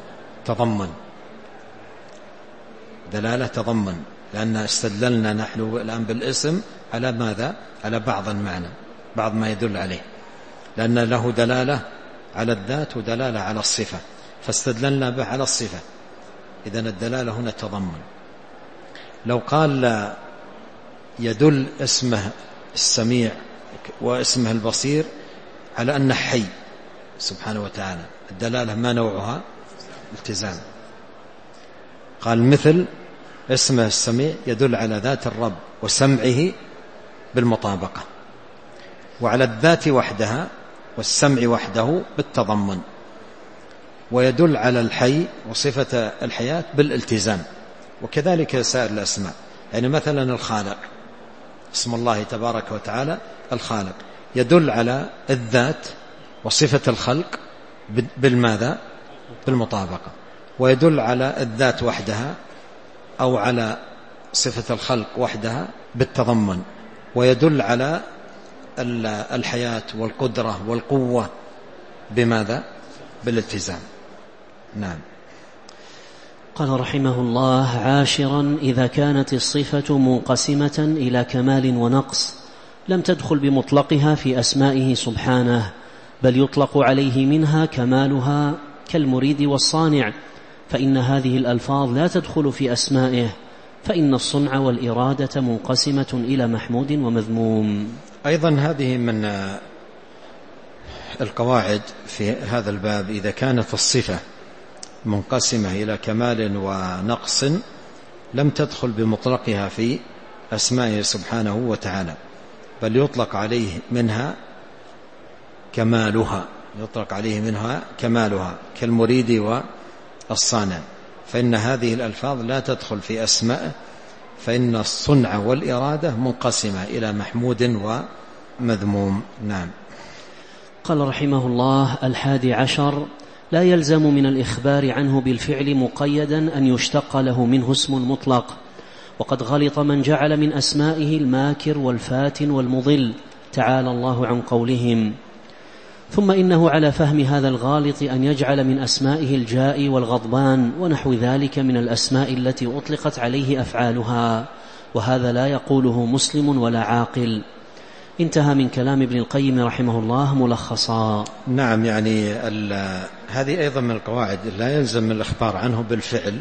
Speaker 2: دلالة تضمن، لأن استدللنا نحن الآن بالاسم على ماذا؟ على بعض المعنى، بعض ما يدل عليه، لأن له دلالة على الذات ودلالة على الصفة، فاستدللنا به على الصفة، إذن الدلالة هنا تضمن. لو قال لا يدل اسمه السميع واسمه البصير على أنه حي سبحانه وتعالى، الدلالة ما نوعها؟ التزام. قال مثل اسمه السميع يدل على ذات الرب وسمعه بالمطابقة، وعلى الذات وحدها والسمع وحده بالتضمن، ويدل على الحي وصفة الحياة بالالتزام، وكذلك سائر الأسماء. يعني مثلا الخالق، اسم الله تبارك وتعالى الخالق يدل على الذات وصفة الخلق بالماذا؟ بالمطابقة، ويدل على الذات وحدها أو على صفة الخلق وحدها بالتضمن، ويدل على الحياة والقدرة والقوة بماذا؟ بالالتزام. نعم.
Speaker 1: قال رحمه الله: عاشرا، إذا كانت الصفة منقسمة إلى كمال ونقص لم تدخل بمطلقها في أسمائه سبحانه، بل يطلق عليه منها كمالها كالمريد والصانع، فإن هذه الألفاظ لا تدخل في أسمائه، فإن الصنع والإرادة منقسمة إلى محمود ومذموم.
Speaker 2: أيضا هذه من القواعد في هذا الباب: إذا كانت الصفة منقسمة إلى كمال ونقص لم تدخل بمطلقها في أسمائه سبحانه وتعالى، بل يطلق عليه منها كمالها كالمريد والصانع، فإن هذه الألفاظ لا تدخل في أسمائه، فإن الصنع والإرادة منقسمة إلى محمود ومذموم. نعم.
Speaker 1: قال رحمه الله: 11، لا يلزم من الإخبار عنه بالفعل مقيدا أن يشتق له منه اسم مطلق، وقد غلط من جعل من أسمائه الماكر والفاتن والمضل، تعالى الله عن قولهم. ثم إنه على فهم هذا الغالط أن يجعل من أسمائه الجائي والغضبان ونحو ذلك من الأسماء التي أطلقت عليه أفعالها، وهذا لا يقوله مسلم ولا عاقل. انتهى من كلام ابن القيم رحمه الله ملخصا.
Speaker 2: نعم. يعني هذه أيضا من القواعد: لا يلزم من الإخبار عنه بالفعل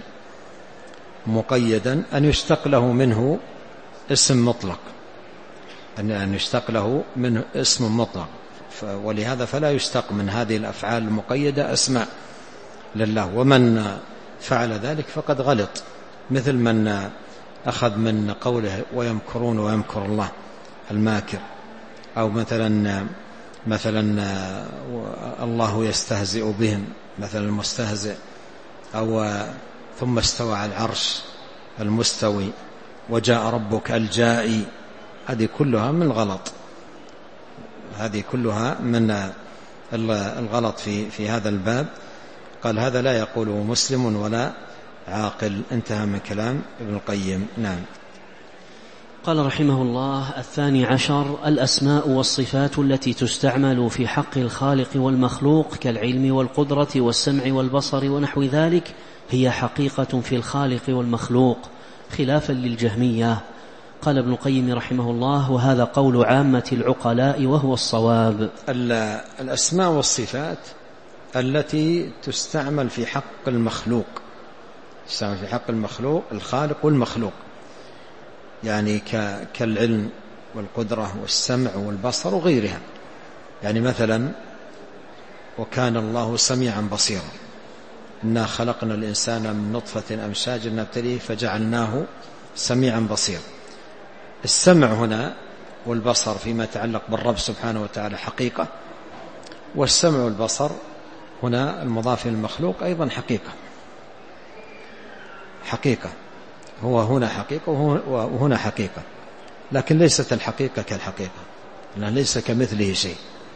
Speaker 2: مقيدا أن يشتق له منه اسم مطلق، أن يشتق له منه اسم مطلق، ولهذا فلا يشتق من هذه الأفعال المقيدة أسماء لله، ومن فعل ذلك فقد غلط، مثل من أخذ من قوله ويمكرون ويمكر الله الماكر، أو مثلا الله يستهزئ بهم مثلا المستهزئ، أو ثم استوى على العرش المستوي، وجاء ربك الجائي، هذه كلها من الغلط، هذه كلها من الغلط في هذا الباب. قال هذا لا يقوله مسلم ولا عاقل. انتهى من كلام ابن القيم. نعم.
Speaker 1: قال رحمه الله: 12، الأسماء والصفات التي تستعمل في حق الخالق والمخلوق كالعلم والقدرة والسمع والبصر ونحو ذلك هي حقيقة في الخالق والمخلوق، خلافا للجهمية. قال ابن القيم رحمه الله: وهذا قول عامة العقلاء وهو الصواب.
Speaker 2: الأسماء والصفات التي تستعمل في حق المخلوق، تستعمل في حق المخلوق، الخالق والمخلوق، يعني كالعلم والقدرة والسمع والبصر وغيرها. يعني مثلا وكان الله سميعا بصيرا، إنا خلقنا الإنسان من نطفة أمشاج نبتليه فجعلناه سميعا بصيرا. السمع هنا والبصر فيما يتعلق بالرب سبحانه وتعالى حقيقة، والسمع والبصر هنا المضاف للمخلوق أيضا حقيقة، هو هنا حقيقة وهنا حقيقة، لكن ليست الحقيقة كالحقيقة، لأن ليس كمثله شيء.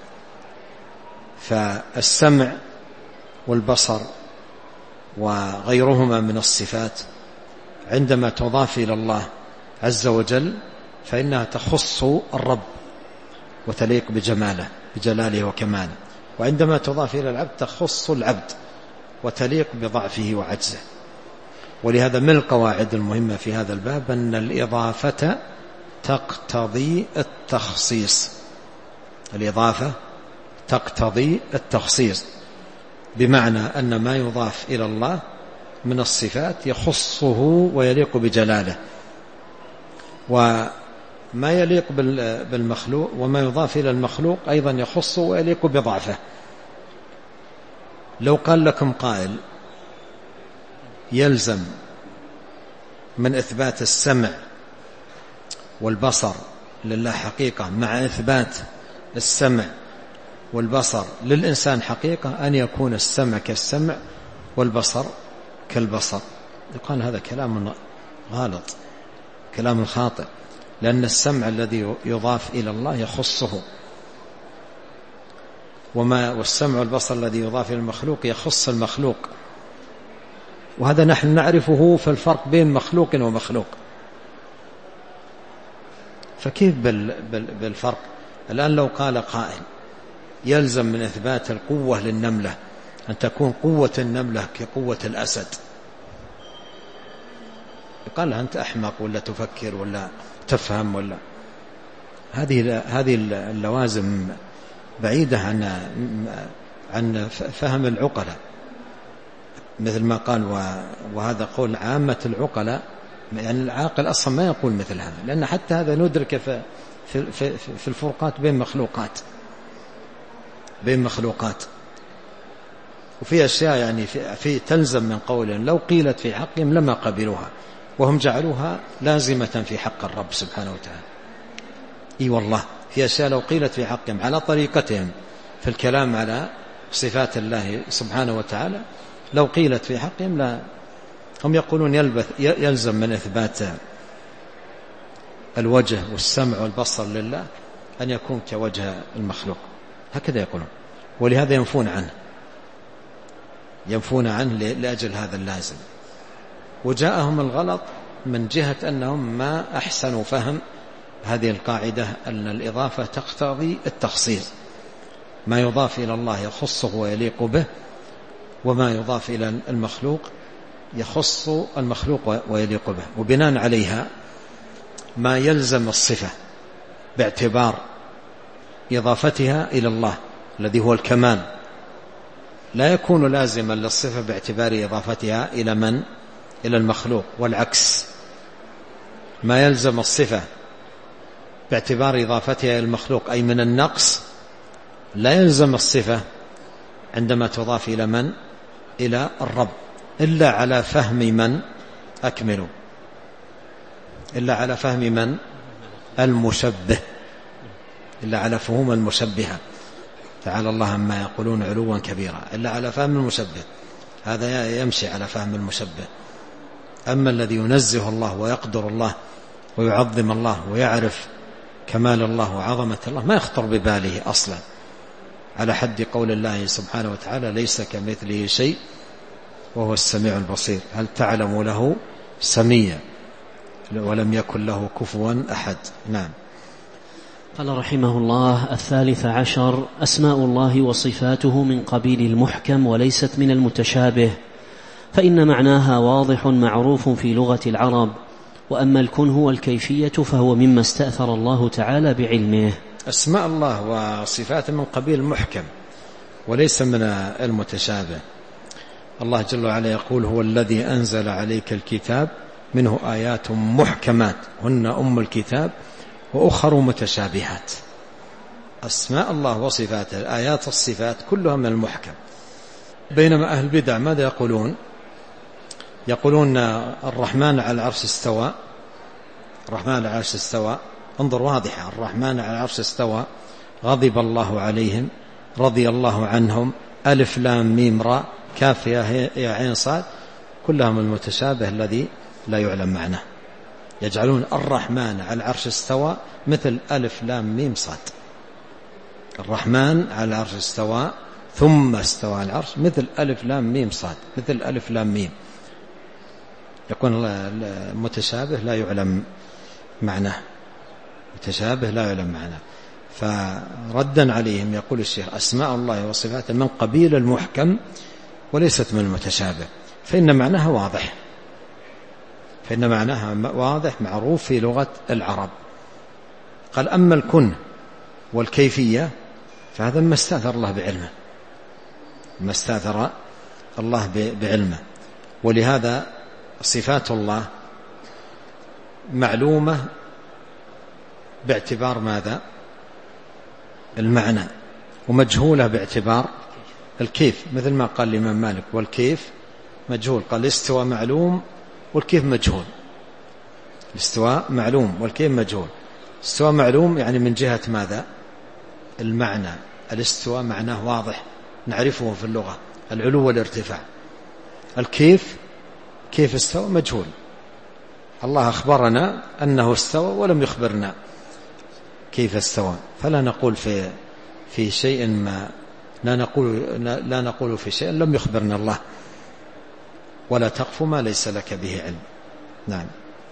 Speaker 2: فالسمع والبصر وغيرهما من الصفات عندما تضاف إلى الله عز وجل فإنها تخص الرب وتليق بجماله بجلاله وكماله. وعندما تضاف إلى العبد تخص العبد وتليق بضعفه وعجزه. ولهذا من القواعد المهمة في هذا الباب أن الإضافة تقتضي التخصيص. الإضافة تقتضي التخصيص، بمعنى أن ما يضاف إلى الله من الصفات يخصه ويليق بجلاله، وما يليق بالمخلوق وما يضاف إلى المخلوق أيضا يخصه ويليق بضعفه. لو قال لكم قائل يلزم من إثبات السمع والبصر لله حقيقة مع إثبات السمع والبصر للإنسان حقيقة أن يكون السمع كالسمع والبصر كالبصر، يقال هذا كلام غلط، كلام خاطئ، لأن السمع الذي يضاف إلى الله يخصه، والسمع والبصر الذي يضاف إلى المخلوق يخص المخلوق، وهذا نحن نعرفه في الفرق بين مخلوق ومخلوق. فكيف بالفرق؟ الآن لو قال قائل يلزم من إثبات القوة للنملة أن تكون قوة النملة كقوة الأسد، قال أنت أحمق ولا تفكر ولا تفهم ولا هذه اللوازم بعيدة عن فهم العقلاء، مثل ما قال وهذا قول عامة العقلاء، يعني العاقل أصلا ما يقول مثل هذا، لأن حتى هذا ندرك في الفرقات بين مخلوقات وفي أشياء يعني في تلزم من قولهم لو قيلت في حقهم لما قبلوها، وهم جعلوها لازمة في حق الرب سبحانه وتعالى. إي والله في أشياء لو قيلت في حقهم على طريقتهم في الكلام على صفات الله سبحانه وتعالى، لو قيلت في حقهم لا، هم يقولون يلزم من إثبات الوجه والسمع والبصر لله أن يكون كوجه المخلوق، هكذا يقولون، ولهذا ينفون عنه لأجل هذا اللازم. وجاءهم الغلط من جهة أنهم ما أحسنوا فهم هذه القاعدة أن الإضافة تقتضي التخصيص، ما يضاف إلى الله يخصه ويليق به، وما يضاف إلى المخلوق يخص المخلوق ويليق به، وبناء عليها ما يلزم الصفة باعتبار إضافتها إلى الله الذي هو الكمال لا يكون لازما للصفة باعتبار إضافتها إلى من؟ إلى المخلوق، والعكس ما يلزم الصفة باعتبار إضافتها إلى المخلوق أي من النقص لا يلزم الصفة عندما تضاف إلى من؟ إلى الرب، إلا على فهم من؟ أكملوا، إلا على فهم من؟ المشبه، إلا على فهم المشبهة، تعالى الله عما يقولون علوا كبيرا، إلا على فهم المشبه، هذا يمشي على فهم المشبه. أما الذي ينزه الله ويقدر الله ويعظم الله ويعرف كمال الله وعظمة الله ما يخطر بباله أصلا، على حد قول الله سبحانه وتعالى ليس كمثله شيء وهو السميع البصير، هل تعلم له سميا ولم يكن له كفوا أحد. نعم.
Speaker 1: قال رحمه الله: 13 أسماء الله وصفاته من قبيل المحكم وليست من المتشابه، فإن معناها واضح معروف في لغة العرب، وأما الكنه والكيفية فهو مما استأثر الله تعالى بعلمه.
Speaker 2: أسماء الله وصفاته من قبيل المحكم وليس من المتشابه. الله جل وعلا يقول: هو الذي أنزل عليك الكتاب منه آيات محكمات هن أم الكتاب وأخر متشابهات. أسماء الله وصفاته آيات الصفات كلها من المحكم، بينما أهل البدع ماذا يقولون الرحمن على العرش استوى، الرحمن على العرش استوى، انظر واضحة، الرحمن على العرش استوى، غضب الله عليهم، رضي الله عنهم، ألف لام ميم راء كاف يا عين صاد، كلها من المتشابه الذي لا يعلم معناه. يجعلون الرحمن على العرش استوى مثل ألف لام ميم صاد، الرحمن على العرش استوى ثم استوى على العرش مثل ألف لام ميم صاد، مثل ألف لام ميم، يكون المتشابه لا يعلم معناه، متشابه لا يعلم معناه. فردا عليهم يقول الشيخ: أسماء الله وصفاته من قبيل المحكم وليست من المتشابه، فإن معناها واضح، فإن معناها واضح معروف في لغة العرب. قال: أما الكنه والكيفية فهذا ما استأثر الله بعلمه، ما استأثر الله بعلمه. ولهذا صفات الله معلومة باعتبار ماذا؟ المعنى، ومجهولة باعتبار الكيف، مثل ما قال الإمام مالك: والكيف مجهول. قال: الاستواء معلوم والكيف مجهول. الاستواء معلوم والكيف مجهول. الاستواء معلوم يعني من جهة ماذا؟ المعنى. الاستواء معناه واضح نعرفه في اللغة، العلو والارتفاع. الكيف، كيف استوى، مجهول. الله أخبرنا أنه استوى ولم يخبرنا كيف استوى، فلا نقول في شيء ما لا نقول في شيء لم يخبرنا الله، ولا تقف ما ليس لك به علم. نعم.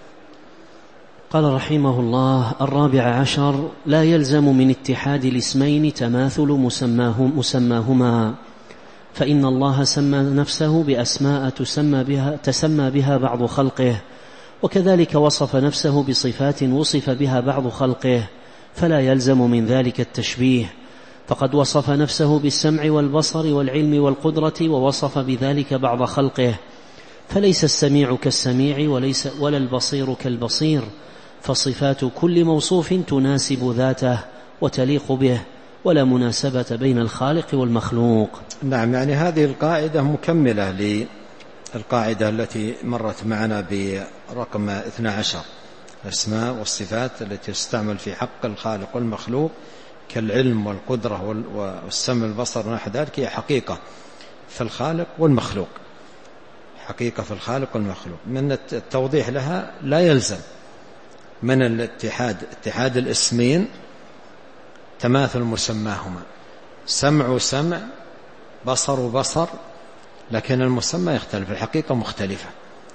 Speaker 1: قال رحمه الله: 14 لا يلزم من اتحاد الاسمين تماثل مسماهما، فإن الله سمى نفسه بأسماء تسمى بها بعض خلقه، وكذلك وصف نفسه بصفات وصف بها بعض خلقه، فلا يلزم من ذلك التشبيه، فقد وصف نفسه بالسمع والبصر والعلم والقدرة ووصف بذلك بعض خلقه، فليس السميع كالسميع ولا البصير كالبصير، فصفات كل موصوف تناسب ذاته وتليق به، ولا مناسبة بين الخالق والمخلوق.
Speaker 2: نعم، يعني هذه القاعدة مكملة للقاعدة التي مرت معنا برقم 12: الأسماء والصفات التي تستعمل في حق الخالق والمخلوق كالعلم والقدرة والسمع والبصر ونحو ذلك، هي حقيقة في الخالق والمخلوق، حقيقة في الخالق والمخلوق. من التوضيح لها: لا يلزم من اتحاد الاسمين تماثل مسماهما، سمع سمع، بصر بصر، لكن المسمى يختلف، الحقيقة مختلفة.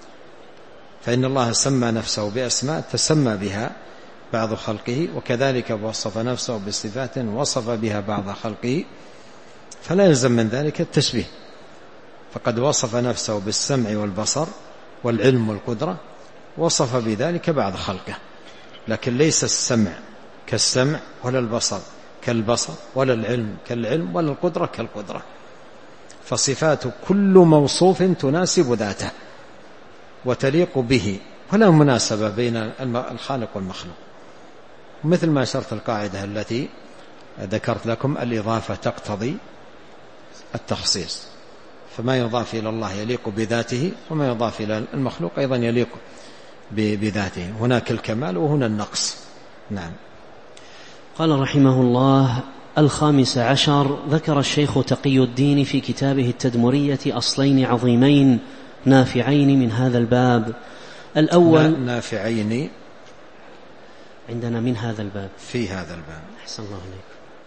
Speaker 2: فإن الله سمى نفسه بأسماء تسمى بها بعض خلقه، وكذلك وصف نفسه بصفات وصف بها بعض خلقه، فلا يلزم من ذلك التشبيه، فقد وصف نفسه بالسمع والبصر والعلم والقدرة، وصف بذلك بعض خلقه، لكن ليس السمع كالسمع ولا البصر كالبصر ولا العلم كالعلم ولا القدرة كالقدرة، فصفات كل موصوف تناسب ذاته وتليق به، ولا مناسبة بين الخالق والمخلوق. مثل ما أشرت القاعدة التي ذكرت لكم: الإضافة تقتضي التخصيص، فما يضاف إلى الله يليق بذاته، وما يضاف إلى المخلوق أيضا يليق بذاته، هناك الكمال وهنا النقص. نعم.
Speaker 1: قال رحمه الله: 15 ذكر الشيخ تقي الدين في كتابه التدمرية أصلين عظيمين نافعين من هذا الباب. الأول
Speaker 2: نافعين
Speaker 1: عندنا من هذا الباب،
Speaker 2: في هذا الباب،
Speaker 1: أحسن الله عليك،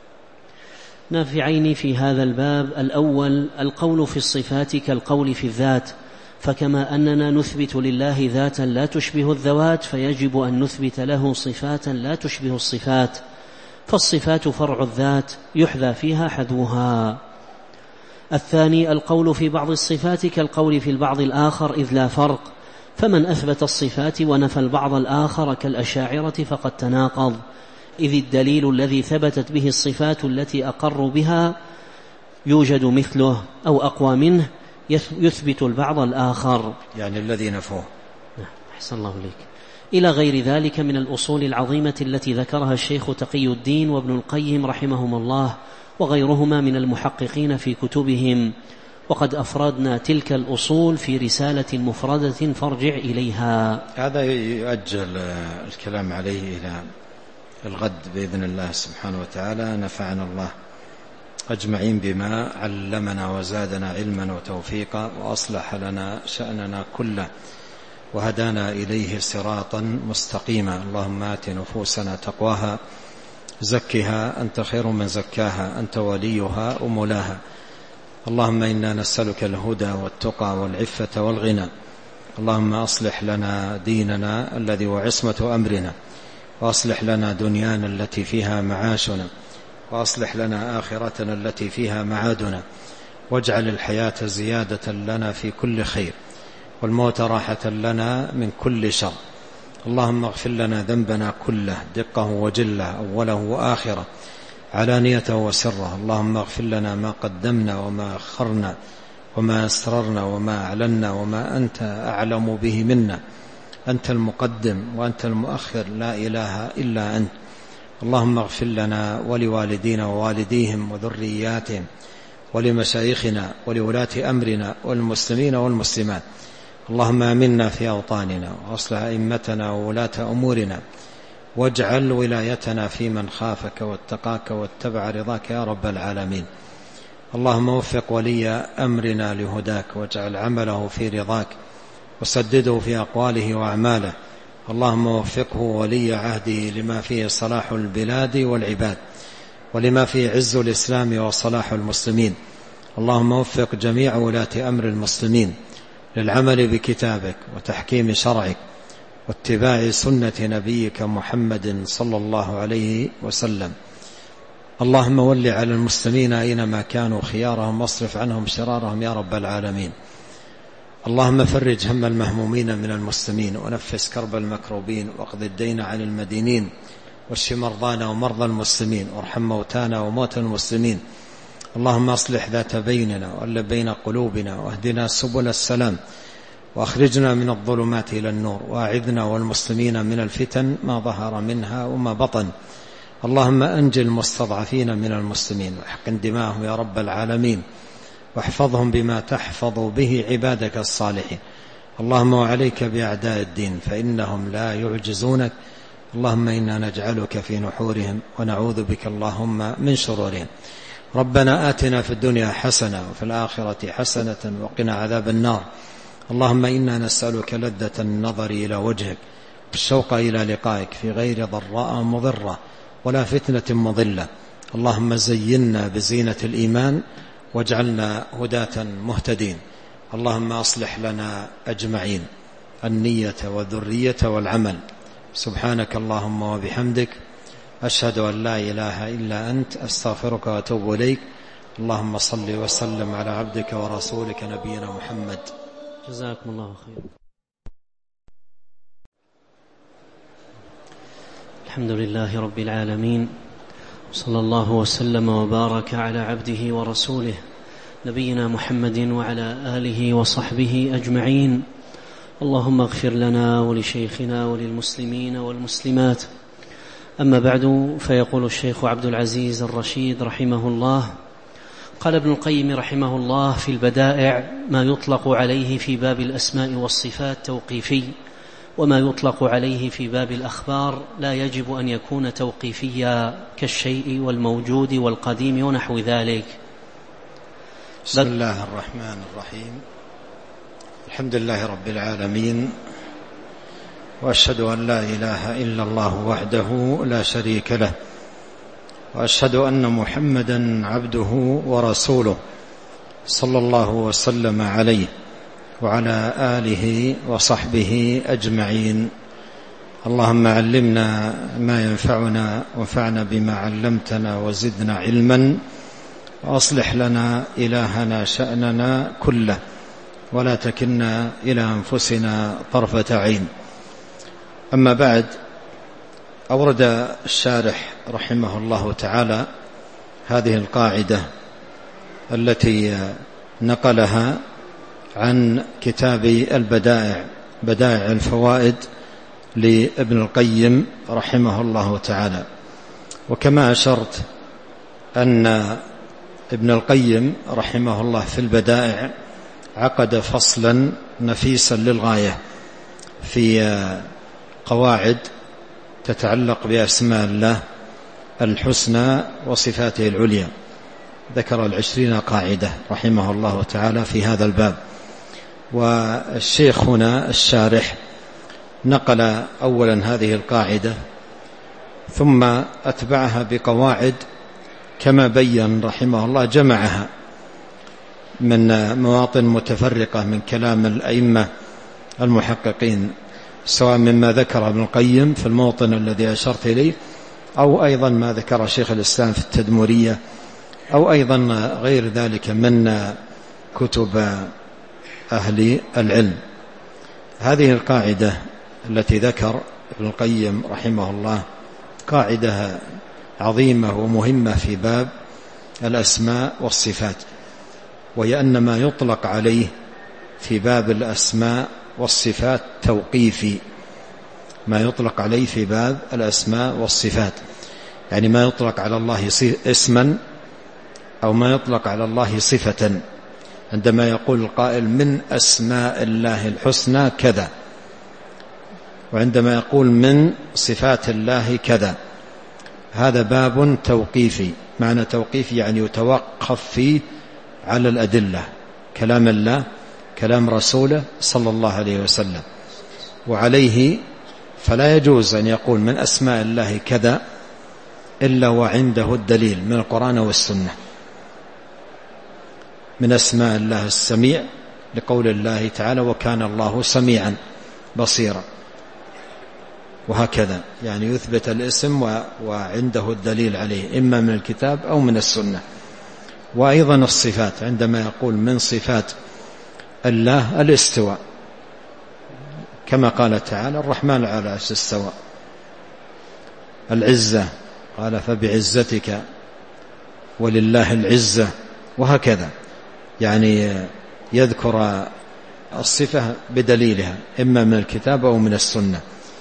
Speaker 1: نافعين في هذا الباب. الأول: القول في الصفات كالقول في الذات، فكما أننا نثبت لله ذاتا لا تشبه الذوات، فيجب أن نثبت له صفاتا لا تشبه الصفات، فالصفات فرع الذات يحذى فيها حذوها. الثاني: القول في بعض الصفات كالقول في البعض الآخر، إذ لا فرق، فمن أثبت الصفات ونفى البعض الآخر كالأشاعرة فقد تناقض، إذ الدليل الذي ثبتت به الصفات التي أقروا بها يوجد مثله أو أقوى منه يثبت البعض الآخر،
Speaker 2: يعني الذي نفوه.
Speaker 1: أحسن الله عليك. إلى غير ذلك من الأصول العظيمة التي ذكرها الشيخ تقي الدين وابن القيم رحمهم الله وغيرهما من المحققين في كتبهم، وقد أفردنا تلك الأصول في رسالة مفردة فارجع إليها.
Speaker 2: هذا يؤجل الكلام عليه إلى الغد بإذن الله سبحانه وتعالى. نفعنا الله أجمعين بما علمنا وزادنا علما وتوفيقا، وأصلح لنا شأننا كله، وهدانا إليه صراطا مستقيما. اللهم آت نفوسنا تقواها، زكها أنت خير من زكاها، أنت وليها ومولاها. اللهم إنا نسألك الهدى والتقى والعفة والغنى. اللهم أصلح لنا ديننا الذي هو عصمة أمرنا، وأصلح لنا دنيانا التي فيها معاشنا، وأصلح لنا آخرتنا التي فيها معادنا، واجعل الحياة زيادة لنا في كل خير، والموت راحة لنا من كل شر. اللهم اغفر لنا ذنبنا كله دقه وجله، أوله وآخره، علانيته وسره. اللهم اغفر لنا ما قدمنا وما أخرنا وما أسررنا وما أعلنا وما أنت أعلم به منا. أنت المقدم وأنت المؤخر، لا إله إلا أنت. اللهم اغفر لنا ولوالدينا ووالديهم وذرياتهم ولمشايخنا ولولاة أمرنا والمسلمين والمسلمات. اللهم آمنا في أوطاننا، وأصلح أئمتنا وولاة أمورنا، واجعل ولايتنا في من خافك واتقاك واتبع رضاك يا رب العالمين. اللهم وفق ولي أمرنا لهداك، واجعل عمله في رضاك، وسدده في أقواله وأعماله. اللهم وفقه ولي عهده لما فيه صلاح البلاد والعباد، ولما فيه عز الإسلام وصلاح المسلمين. اللهم وفق جميع ولاة أمر المسلمين للعمل بكتابك وتحكيم شرعك واتباع سنة نبيك محمد صلى الله عليه وسلم. اللهم ول على المسلمين أينما كانوا خيارهم، واصرف عنهم شرارهم يا رب العالمين. اللهم فرج هم المهمومين من المسلمين، ونفس كرب المكروبين، واقض الدين عن المدينين، واشف مرضانا ومرضى المسلمين، وارحم موتانا وموتى المسلمين. اللهم اصلح ذات بيننا وألف بين قلوبنا، واهدنا سبل السلام، وأخرجنا من الظلمات إلى النور، وأعذنا والمسلمين من الفتن ما ظهر منها وما بطن. اللهم أنجِ المستضعفين من المسلمين، واحقن دماءهم يا رب العالمين، واحفظهم بما تحفظ به عبادك الصالحين. اللهم وعليك بأعداء الدين، فإنهم لا يعجزونك. اللهم إنا نجعلك في نحورهم، ونعوذ بك اللهم من شرورهم. ربنا آتنا في الدنيا حسنة، وفي الآخرة حسنة، وقنا عذاب النار. اللهم إنا نسألك لذة النظر إلى وجهك، والشوق إلى لقائك، في غير ضراء مضرة ولا فتنة مضلة. اللهم زينا بزينة الإيمان، واجعلنا هداة مهتدين. اللهم أصلح لنا أجمعين النية والذرية والعمل. سبحانك اللهم وبحمدك، أشهد أن لا إله إلا أنت، أستغفرك وأتوب إليك. اللهم صل وسلم على عبدك ورسولك نبينا محمد.
Speaker 1: جزاكم الله خيرا. الحمد لله رب العالمين، صلى الله وسلم وبارك على عبده ورسوله نبينا محمد وعلى آله وصحبه أجمعين. اللهم اغفر لنا ولشيخنا وللمسلمين والمسلمات. أما بعد، فيقول الشيخ عبد العزيز الرشيد رحمه الله: قال ابن القيم رحمه الله في البدائع: ما يطلق عليه في باب الأسماء والصفات توقيفي، وما يطلق عليه في باب الأخبار لا يجب أن يكون توقيفيا، كالشيء والموجود والقديم ونحو ذلك.
Speaker 2: بسم الله الرحمن الرحيم. الحمد لله رب العالمين، وأشهد أن لا إله إلا الله وحده لا شريك له، وأشهد أن محمدا عبده ورسوله، صلى الله وسلم عليه وعلى آله وصحبه أجمعين. اللهم علمنا ما ينفعنا، وانفعنا بما علمتنا، وزدنا علما، وأصلح لنا إلهنا شأننا كله، ولا تكلنا إلى أنفسنا طرفة عين. أما بعد، أورد الشارح رحمه الله تعالى هذه القاعدة التي نقلها عن كتاب البدائع، بدائع الفوائد لابن القيم رحمه الله تعالى. وكما أشرت أن ابن القيم رحمه الله في البدائع عقد فصلا نفيسا للغاية في قواعد تتعلق بأسماء الله الحسنى وصفاته العليا. ذكر 20 قاعدة رحمه الله تعالى في هذا الباب. والشيخ هنا الشارح نقل أولا هذه القاعدة، ثم أتبعها بقواعد كما بين رحمه الله، جمعها من مواطن متفرقة من كلام الأئمة المحققين سواء مما ذكر ابن القيم في الموطن الذي أشرت إليه، أو أيضا ما ذكر شيخ الإسلام في التدمرية، أو أيضا غير ذلك من كتب أهل العلم. هذه القاعدة التي ذكر ابن القيم رحمه الله قاعدة عظيمة ومهمة في باب الأسماء والصفات، وهي أن ما يطلق عليه في باب الأسماء والصفات توقيفي. ما يطلق عليه في باب الأسماء والصفات، يعني ما يطلق على الله اسما أو ما يطلق على الله صفة. عندما يقول القائل من أسماء الله الحسنى كذا، وعندما يقول من صفات الله كذا، هذا باب توقيفي. معنى توقيفي يعني يتوقف فيه على الأدلة، كلام الله، كلام رسوله صلى الله عليه وسلم، وعليه فلا يجوز أن يقول من أسماء الله كذا إلا وعنده الدليل من القرآن والسنة. من أسماء الله السميع لقول الله تعالى وكان الله سميعا بصيرا، وهكذا يعني يثبت الاسم وعنده الدليل عليه إما من الكتاب أو من السنة. وأيضا الصفات، عندما يقول من صفات الله الاستواء، كما قال تعالى الرحمن على العرش استوى. العزة قال فبعزتك ولله العزة، وهكذا يعني يذكر الصفة بدليلها إما من الكتاب أو من السنة.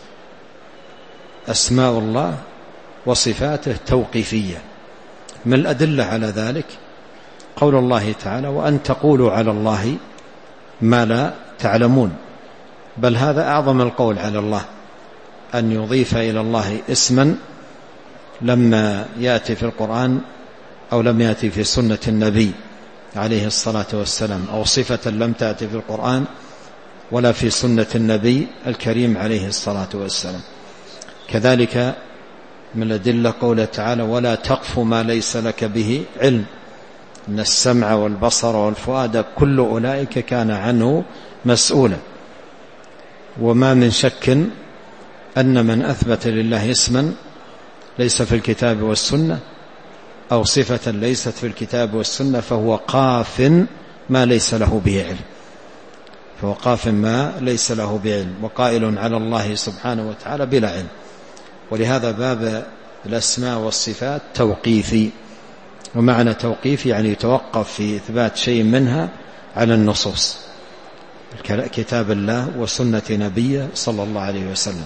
Speaker 2: أسماء الله وصفاته توقيفية. من الأدلة على ذلك قول الله تعالى وأن تقولوا على الله ما لا تعلمون، بل هذا أعظم القول على الله، أن يضيف إلى الله اسما لما يأتي في القرآن أو لم يأتي في سنة النبي عليه الصلاة والسلام، أو صفة لم تأتي في القرآن ولا في سنة النبي الكريم عليه الصلاة والسلام. كذلك من الأدلة قوله تعالى ولا تقف ما ليس لك به علم إن السمع والبصر والفؤاد كل أولئك كان عنه مسؤولا. وما من شك أن من أثبت لله اسما ليس في الكتاب والسنة أو صفة ليست في الكتاب والسنة فهو قاف ما ليس له به علم، فهو قاف ما ليس له بعلم، وقائل على الله سبحانه وتعالى بلا علم. ولهذا باب الأسماء والصفات توقيفي، ومعنى توقيفي يعني يتوقف في إثبات شيء منها على النصوص، كتاب الله وسنة نبيه صلى الله عليه وسلم.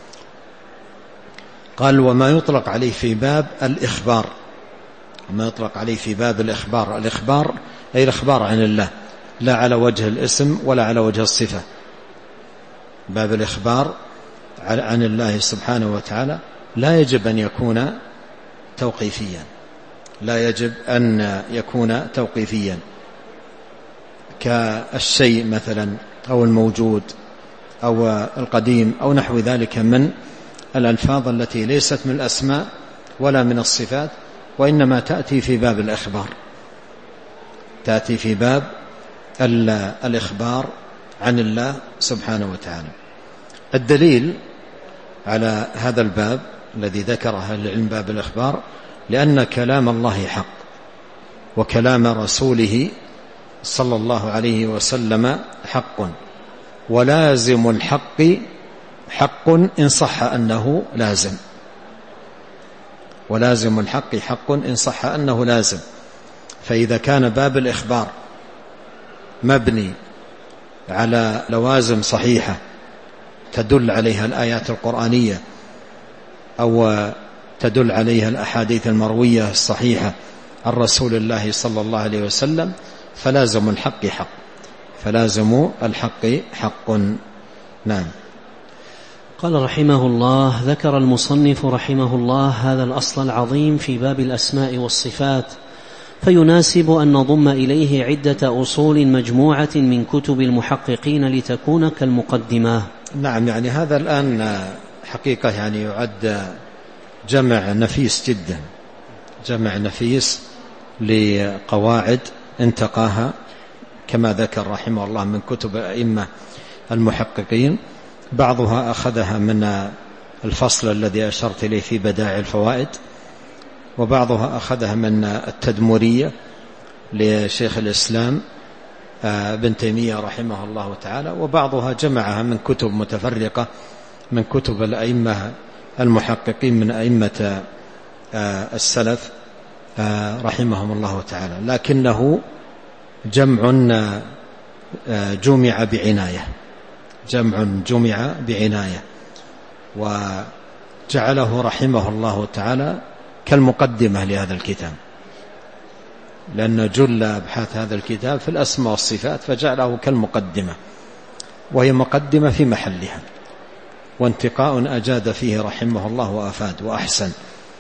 Speaker 2: قال وما يطلق عليه في باب الإخبار، وما يطلق عليه في باب الإخبار، الإخبار أي الإخبار عن الله، لا على وجه الاسم ولا على وجه الصفة. باب الإخبار عن الله سبحانه وتعالى لا يجب أن يكون توقيفيا، لا يجب أن يكون توقيفيا كالشيء مثلا أو الموجود أو القديم أو نحو ذلك من الألفاظ التي ليست من الأسماء ولا من الصفات، وإنما تأتي في باب الإخبار، تأتي في باب الإخبار عن الله سبحانه وتعالى. الدليل على هذا الباب الذي ذكره أهل العلم باب الإخبار لأن كلام الله حق، وكلام رسوله صلى الله عليه وسلم حق، ولازم الحق حق إن صح أنه لازم، ولازم الحق حق إن صح أنه لازم. فإذا كان باب الإخبار مبني على لوازم صحيحة تدل عليها الآيات القرآنية أو تدل عليها الأحاديث المروية الصحيحة عن رسول الله صلى الله عليه وسلم، فلازم الحق حق، فلازم الحق حق. نعم.
Speaker 1: قال رحمه الله ذكر المصنف رحمه الله هذا الأصل العظيم في باب الأسماء والصفات، فيناسب أن نضم إليه عدة أصول مجموعة من كتب المحققين لتكون كالمقدمة.
Speaker 2: نعم، يعني هذا الآن حقيقة يعني يعد جمع نفيس جدا، جمع نفيس لقواعد انتقاها كما ذكر رحمه الله من كتب أئمة المحققين، بعضها أخذها من الفصل الذي أشرت إليه في بدائع الفوائد، وبعضها أخذها من التدمرية لشيخ الإسلام ابن تيمية رحمه الله تعالى، وبعضها جمعها من كتب متفرقة من كتب الأئمة المحققين من أئمة السلف رحمهم الله تعالى، لكنه جمع جمع بعناية، وجعله رحمه الله تعالى كالمقدمة لهذا الكتاب، لأن جل أبحاث هذا الكتاب في الأسماء والصفات، فجعله كالمقدمة، وهي مقدمة في محلها، وانتقاء أجاد فيه رحمه الله وأفاد وأحسن.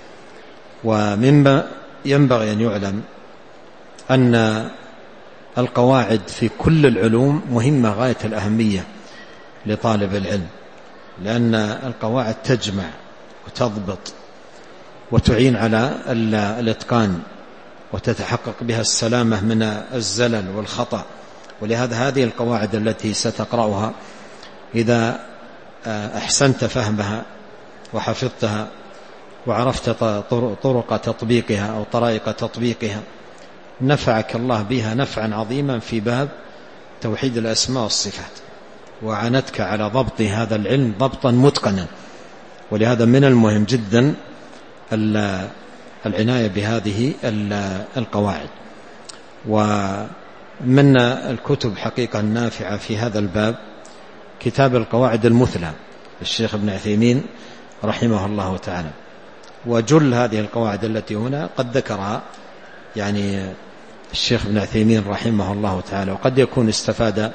Speaker 2: ومما ينبغي أن يعلم أن القواعد في كل العلوم مهمة غاية الأهمية لطالب العلم، لأن القواعد تجمع وتضبط وتعين على الإتقان، وتتحقق بها السلامة من الزلل والخطأ. ولهذا هذه القواعد التي ستقرأها إذا أحسنت فهمها وحفظتها وعرفت طرق تطبيقها أو طرائق تطبيقها، نفعك الله بها نفعا عظيما في باب توحيد الأسماء والصفات، وعنتك على ضبط هذا العلم ضبطا متقنا. ولهذا من المهم جدا العناية بهذه القواعد. ومن الكتب حقيقة النافعة في هذا الباب كتاب القواعد المثلى للشيخ ابن عثيمين رحمه الله تعالى، وجل هذه القواعد التي هنا قد ذكرها يعني الشيخ ابن عثيمين رحمه الله تعالى، وقد يكون استفاد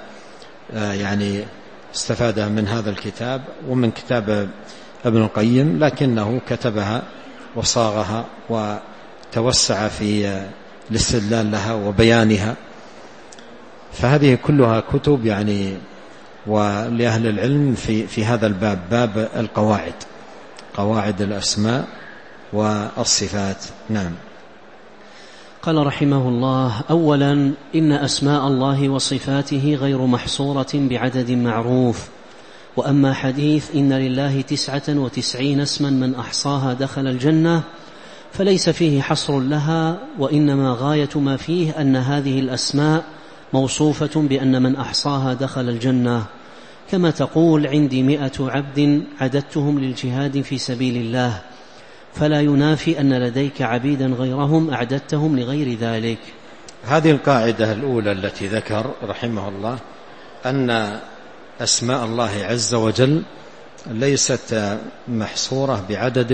Speaker 2: من هذا الكتاب ومن كتاب ابن القيم، لكنه كتبها وصاغها وتوسع في الاستدلال لها وبيانها. فهذه كلها كتب ولأهل العلم في هذا الباب، باب القواعد، قواعد الأسماء والصفات. نعم.
Speaker 1: قال رحمه الله: أولا، إن أسماء الله وصفاته غير محصورة بعدد معروف. وأما حديث إن لله 99 اسما من أحصاها دخل الجنة فليس فيه حصر لها، وإنما غاية ما فيه أن هذه الأسماء موصوفة بأن من أحصاها دخل الجنة، كما تقول عندي 100 عبد عددتهم للجهاد في سبيل الله، فلا ينافي أن لديك عبيدا غيرهم أعددتهم لغير ذلك.
Speaker 2: هذه القاعدة الأولى التي ذكر رحمه الله أن أسماء الله عز وجل ليست محصورة بعدد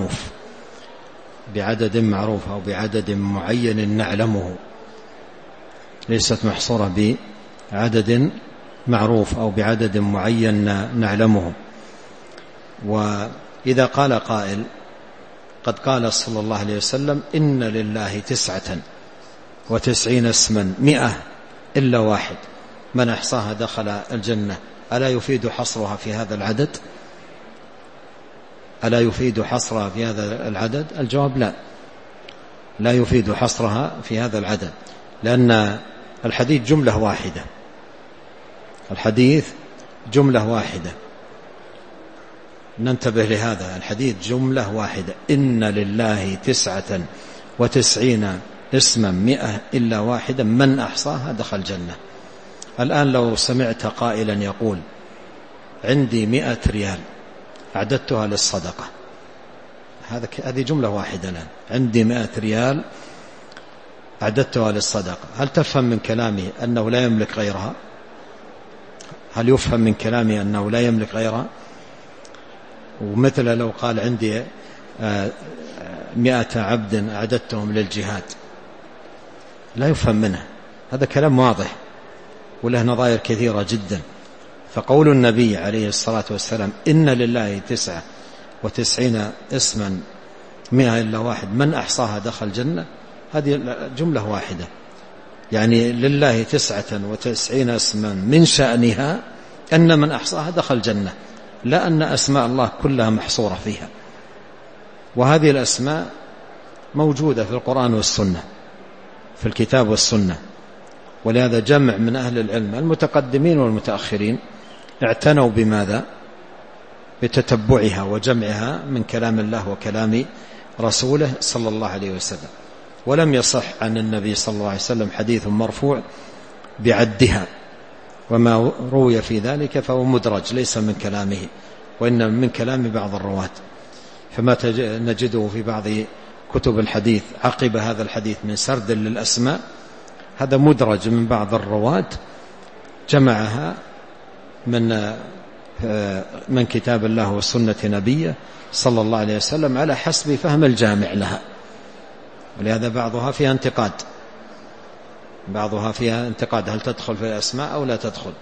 Speaker 2: معروف أو بعدد معين نعلمه، ليست محصورة بعدد معروف أو بعدد معين نعلمه. وإذا قال قائل قد قال صلى الله عليه وسلم إن لله 99 اسما 100 إلا واحد من أحصاها دخل الجنة، ألا يفيد حصرها في هذا العدد؟ ألا يفيد حصرها في هذا العدد؟ الجواب لا، لا يفيد حصرها في هذا العدد، لأن الحديث جملة واحدة، الحديث جملة واحدة، ننتبه لهذا، الحديث جملة واحدة، إن لله 99 اسما 100 إلا واحدا من أحصاها دخل الجنة. الآن لو سمعت قائلا يقول عندي 100 ريال أعددتها للصدقة، هذه جملة واحدة الآن، عندي 100 ريال أعددتها للصدقة، هل تفهم من كلامي أنه لا يملك غيرها؟ هل يفهم من كلامي أنه لا يملك غيرها؟ ومثل لو قال عندي 100 عبد أعددتهم للجهاد، لا يفهم منه، هذا كلام واضح وله نظائر كثيرة جدا. فقول النبي عليه الصلاة والسلام إن لله 99 اسما 100 إلا واحد من أحصاها دخل الجنة، هذه جملة واحدة، يعني لله 99 اسما من شأنها أن من أحصاها دخل الجنة، لا أن أسماء الله كلها محصورة فيها. وهذه الأسماء موجودة في القرآن والسنة، في الكتاب والسنة، ولهذا جمع من أهل العلم المتقدمين والمتأخرين اعتنوا بماذا؟ بتتبعها وجمعها من كلام الله وكلام رسوله صلى الله عليه وسلم. ولم يصح عن النبي صلى الله عليه وسلم حديث مرفوع بعدها، وما روي في ذلك فهو مدرج ليس من كلامه وإنما من كلام بعض الرواة. فما نجده في بعض كتب الحديث عقب هذا الحديث من سرد للأسماء هذا مدرج من بعض الرواة جمعها من كتاب الله وسنة نبيه صلى الله عليه وسلم على حسب فهم الجامع لها. ولهذا بعضها فيها انتقاد هل تدخل في الأسماء أو لا تدخل.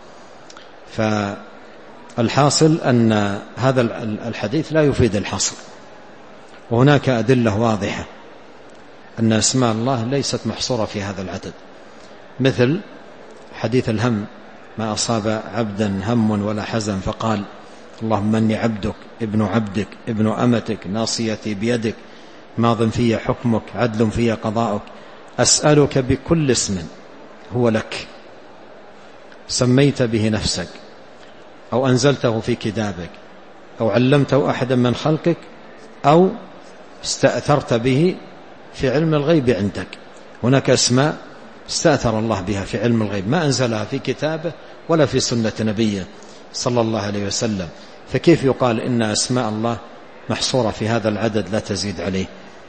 Speaker 2: فالحاصل أن هذا الحديث لا يفيد الحصر، وهناك أدلة واضحة أن أسماء الله ليست محصورة في هذا العدد، مثل حديث الهم: ما أصاب عبدا هم ولا حزن فقال اللهم إني عبدك ابن عبدك ابن أمتك ناصيتي بيدك ماض في حكمك عدل في قضاؤك أسألك بكل اسم هو لك سميت به نفسك أو أنزلته في كتابك أو علمته أحدا من خلقك أو استأثرت به في علم الغيب عندك. هناك أسماء استأثر الله بها في علم الغيب ما أنزلها في كتابه ولا في سنة نبيه صلى الله عليه وسلم، فكيف يقال إن أسماء الله محصورة في هذا العدد لا تزيد عليه؟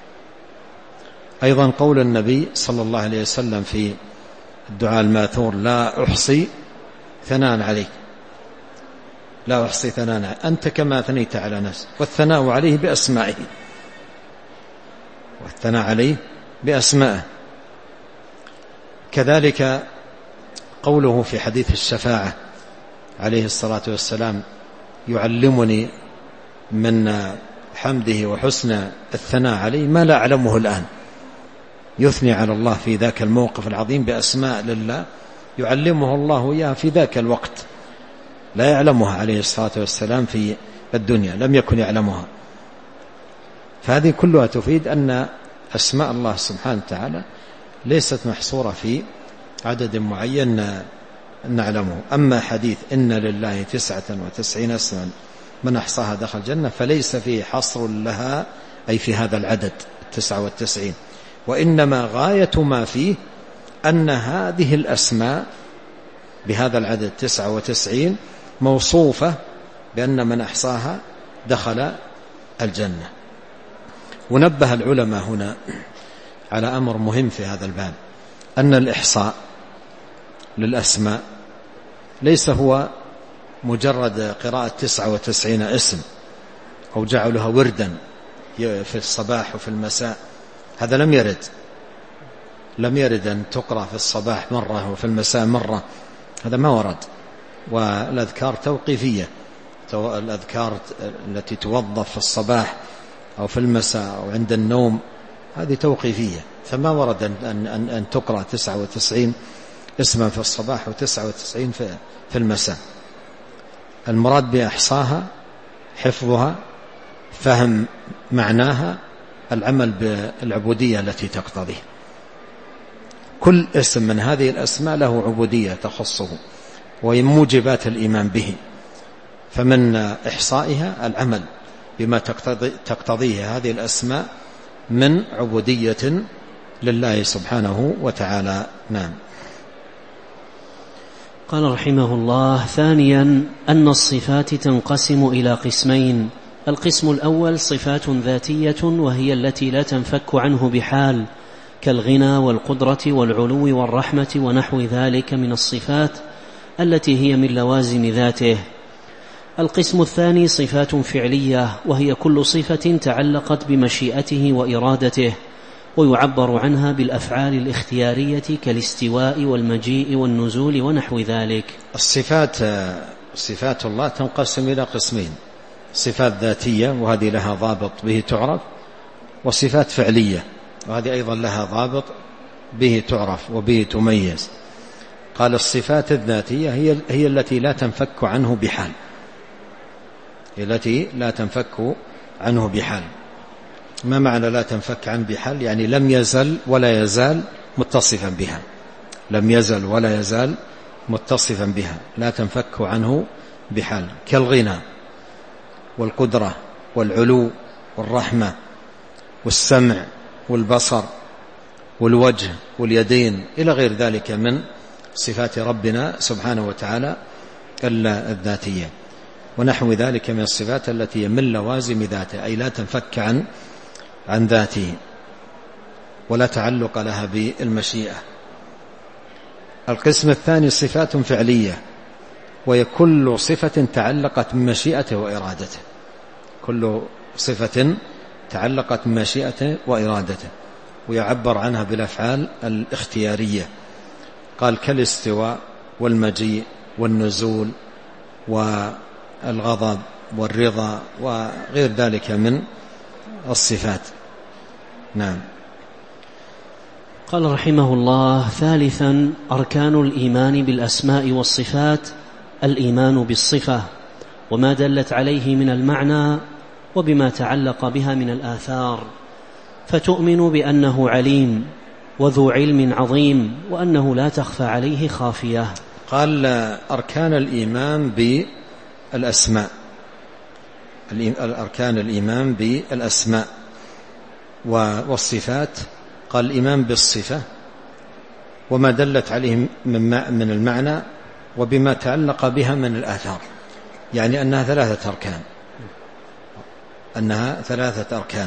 Speaker 2: أيضا قول النبي صلى الله عليه وسلم في الدعاء الماثور: لا أحصي ثناء عليك، لا أحصي ثناء عليك أنت كما أثنيت على نفسك، والثناء عليه بأسمائه، والثناء عليه بأسمائه. كذلك قوله في حديث الشفاعة عليه الصلاة والسلام: يعلمني من حمده وحسن الثناء عليه ما لا أعلمه الآن. يثني على الله في ذاك الموقف العظيم بأسماء لله يعلمه الله إياها في ذاك الوقت، لا يعلمها عليه الصلاة والسلام في الدنيا، لم يكن يعلمها. فهذه كلها تفيد أن أسماء الله سبحانه وتعالى ليست محصورة في عدد معين نعلمه. أما حديث إن لله 99 اسما من أحصاها دخل الجنة فليس فيه حصر لها أي في هذا العدد 99، وإنما غاية ما فيه أن هذه الأسماء بهذا العدد 99 موصوفة بأن من أحصاها دخل الجنة. ونبه العلماء هنا على أمر مهم في هذا الباب، أن الإحصاء للأسماء ليس هو مجرد قراءة 99 اسم أو جعلها وردا في الصباح وفي المساء، هذا لم يرد أن تقرأ في الصباح مرة وفي المساء مرة، هذا ما ورد. والأذكار توقيفية، الأذكار التي توظف في الصباح أو في المساء أو عند النوم هذه توقيفية، فما ورد أن تقرأ 99 اسما في الصباح و99 في المساء. المراد بإحصاها حفظها، فهم معناها، العمل بالعبودية التي تقتضيه. كل اسم من هذه الأسماء له عبودية تخصه وموجبات الإيمان به، فمن إحصائها العمل بما تقتضيه هذه الأسماء من عبودية لله سبحانه وتعالى. نعم.
Speaker 1: قال رحمه الله: ثانيا أن الصفات تنقسم إلى قسمين: القسم الأول صفات ذاتية وهي التي لا تنفك عنه بحال، كالغنى والقدرة والعلو والرحمة ونحو ذلك من الصفات التي هي من لوازم ذاته. القسم الثاني صفات فعلية وهي كل صفة تعلقت بمشيئته وإرادته، ويعبر عنها بالأفعال الاختيارية كالاستواء والمجيء والنزول ونحو ذلك.
Speaker 2: صفات الله تنقسم إلى قسمين: صفات ذاتية وهذه لها ضابط به تعرف، وصفات فعلية وهذه أيضا لها ضابط به تعرف وبه تميز. قال: الصفات الذاتية هي التي لا تنفك عنه بحال، التي لا تنفك عنه بحال. ما معنى لا تنفك عنه بحال؟ يعني لم يزل ولا يزال متصفا بها، لم يزل ولا يزال متصفا بها، لا تنفك عنه بحال. كالغنى، والقدرة والعلو والرحمة والسمع والبصر والوجه واليدين إلى غير ذلك من صفات ربنا سبحانه وتعالى الذاتية، ونحو ذلك من الصفات التي من لوازم ذاته، أي لا تنفك عن ذاته ولا تعلق لها بالمشيئة. القسم الثاني صفات فعلية، وهي كل صفة تعلقت بمشيئته وإرادته، كل صفة تعلقت بمشيئته وإرادته، ويعبر عنها بالأفعال الاختيارية، قال كالاستواء والمجيء والنزول والغضب والرضا وغير ذلك من الصفات. نعم.
Speaker 1: قال رحمه الله: ثالثا أركان الإيمان بالأسماء والصفات الإيمان بالصفة وما دلت عليه من المعنى وبما تعلق بها من الآثار، فتؤمن بأنه عليم وذو علم عظيم وأنه لا تخفى عليه خافية.
Speaker 2: قال أركان الإيمان بالأسماء، أركان الإيمان بالأسماء والصفات، قال الإيمان بالصفة وما دلت عليه من المعنى وبما تعلق بها من الآثار، يعني أنها ثلاثة أركان.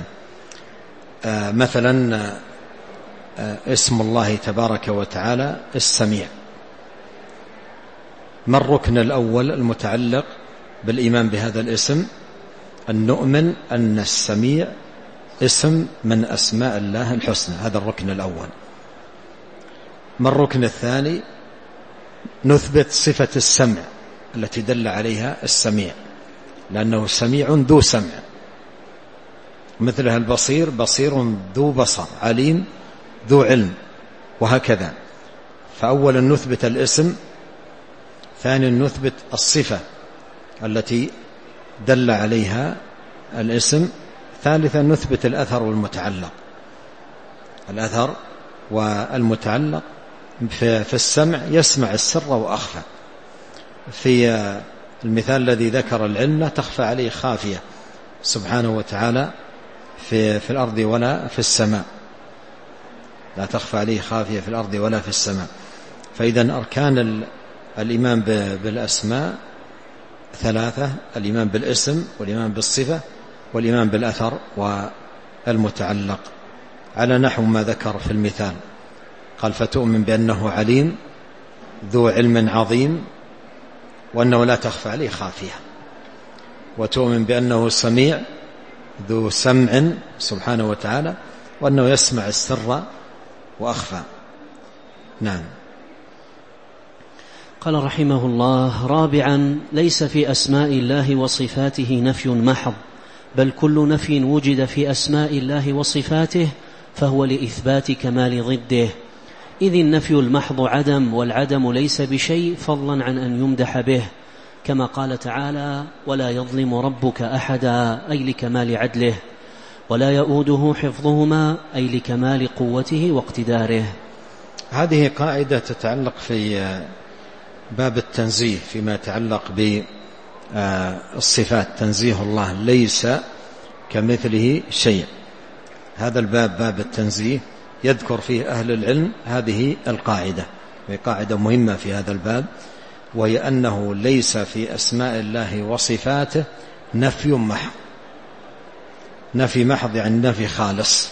Speaker 2: مثلا اسم الله تبارك وتعالى السميع، ما الركن الأول المتعلق بالإيمان بهذا الاسم؟ أن نؤمن أن السميع اسم من أسماء الله الحسنى، هذا الركن الأول. ما الركن الثاني؟ نثبت صفة السمع التي دل عليها السميع، لأنه سميع ذو سمع، مثلها البصير بصير ذو بصر، عليم ذو علم، وهكذا. فأولا نثبت الاسم، ثانيا نثبت الصفة التي دل عليها الاسم، ثالثا نثبت الأثر والمتعلق. الأثر والمتعلق في السمع يسمع السر وأخفى، في المثال الذي ذكر العلم لا تخفى عليه خافية سبحانه وتعالى في الأرض ولا في السماء، لا تخفى عليه خافية في الأرض ولا في السماء. فإذا أركان الإيمان بالأسماء ثلاثة: الإيمان بالاسم والإيمان بالصفة والإيمان بالأثر والمتعلق، على نحو ما ذكر في المثال. قال فتؤمن بأنه عليم ذو علم عظيم وأنه لا تخفى عليه خافية، وتؤمن بأنه سميع ذو سمع سبحانه وتعالى وأنه يسمع السر وأخفى. نعم.
Speaker 1: قال رحمه الله: رابعا ليس في أسماء الله وصفاته نفي محض، بل كل نفي وجد في أسماء الله وصفاته فهو لإثبات كمال ضده، إذ النفي المحض عدم، والعدم ليس بشيء فضلا عن أن يمدح به، كما قال تعالى: ولا يظلم ربك أحدا، أي لكمال عدله، ولا يؤوده حفظهما، أي لكمال قوته واقتداره.
Speaker 2: هذه قاعدة تتعلق في باب التنزيه، فيما يتعلق بالصفات، تنزيه الله ليس كمثله شيء. هذا الباب باب التنزيه يذكر فيه أهل العلم هذه القاعدة، وهي قاعدة مهمة في هذا الباب، وهي أنه ليس في أسماء الله وصفاته نفي محض. نفي محض يعني نفي خالص.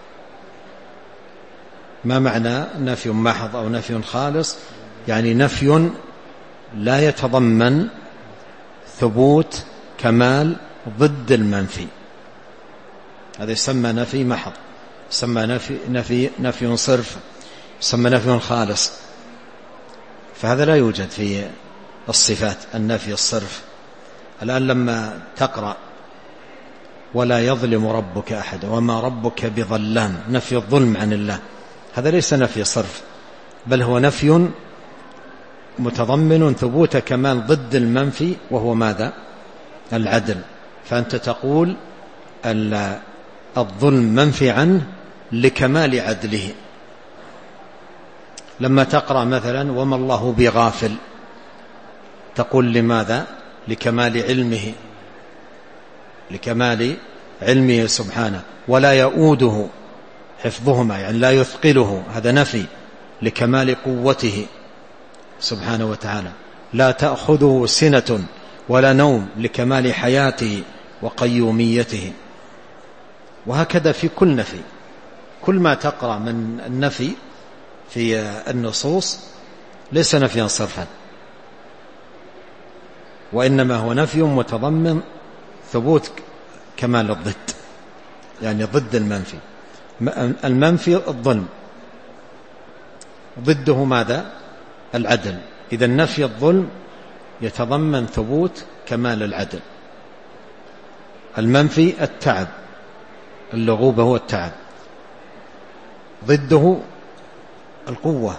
Speaker 2: ما معنى نفي محض أو نفي خالص؟ يعني نفي لا يتضمن ثبوت كمال ضد المنفي، هذا يسمى نفي محض، يسمى نفي صرف، يسمى نفي خالص. فهذا لا يوجد في الصفات، النفي الصرف. الآن لما تقرأ ولا يظلم ربك أحد وما ربك بظلام، نفي الظلم عن الله، هذا ليس نفي صرف، بل هو نفي متضمن ثبوت كمال ضد المنفي، وهو ماذا؟ العدل. فأنت تقول الظلم منفي عنه لكمال عدله. لما تقرأ مثلا وما الله بغافل، تقول لماذا؟ لكمال علمه. لكمال علمه سبحانه، ولا يؤوده حفظهما يعني لا يثقله، هذا نفي لكمال قوته سبحانه وتعالى. لا تأخذه سنة ولا نوم لكمال حياته وقيوميته. وهكذا في كل نفي، كل ما تقرأ من النفي في النصوص ليس نفيا صرفا، وإنما هو نفي متضمن ثبوت كمال الضد، يعني ضد المنفي. المنفي الظلم، ضده ماذا؟ العدل. إذا نفي الظلم يتضمن ثبوت كمال العدل. المنفي التعب، اللغوبة هو التعب، ضده القوة،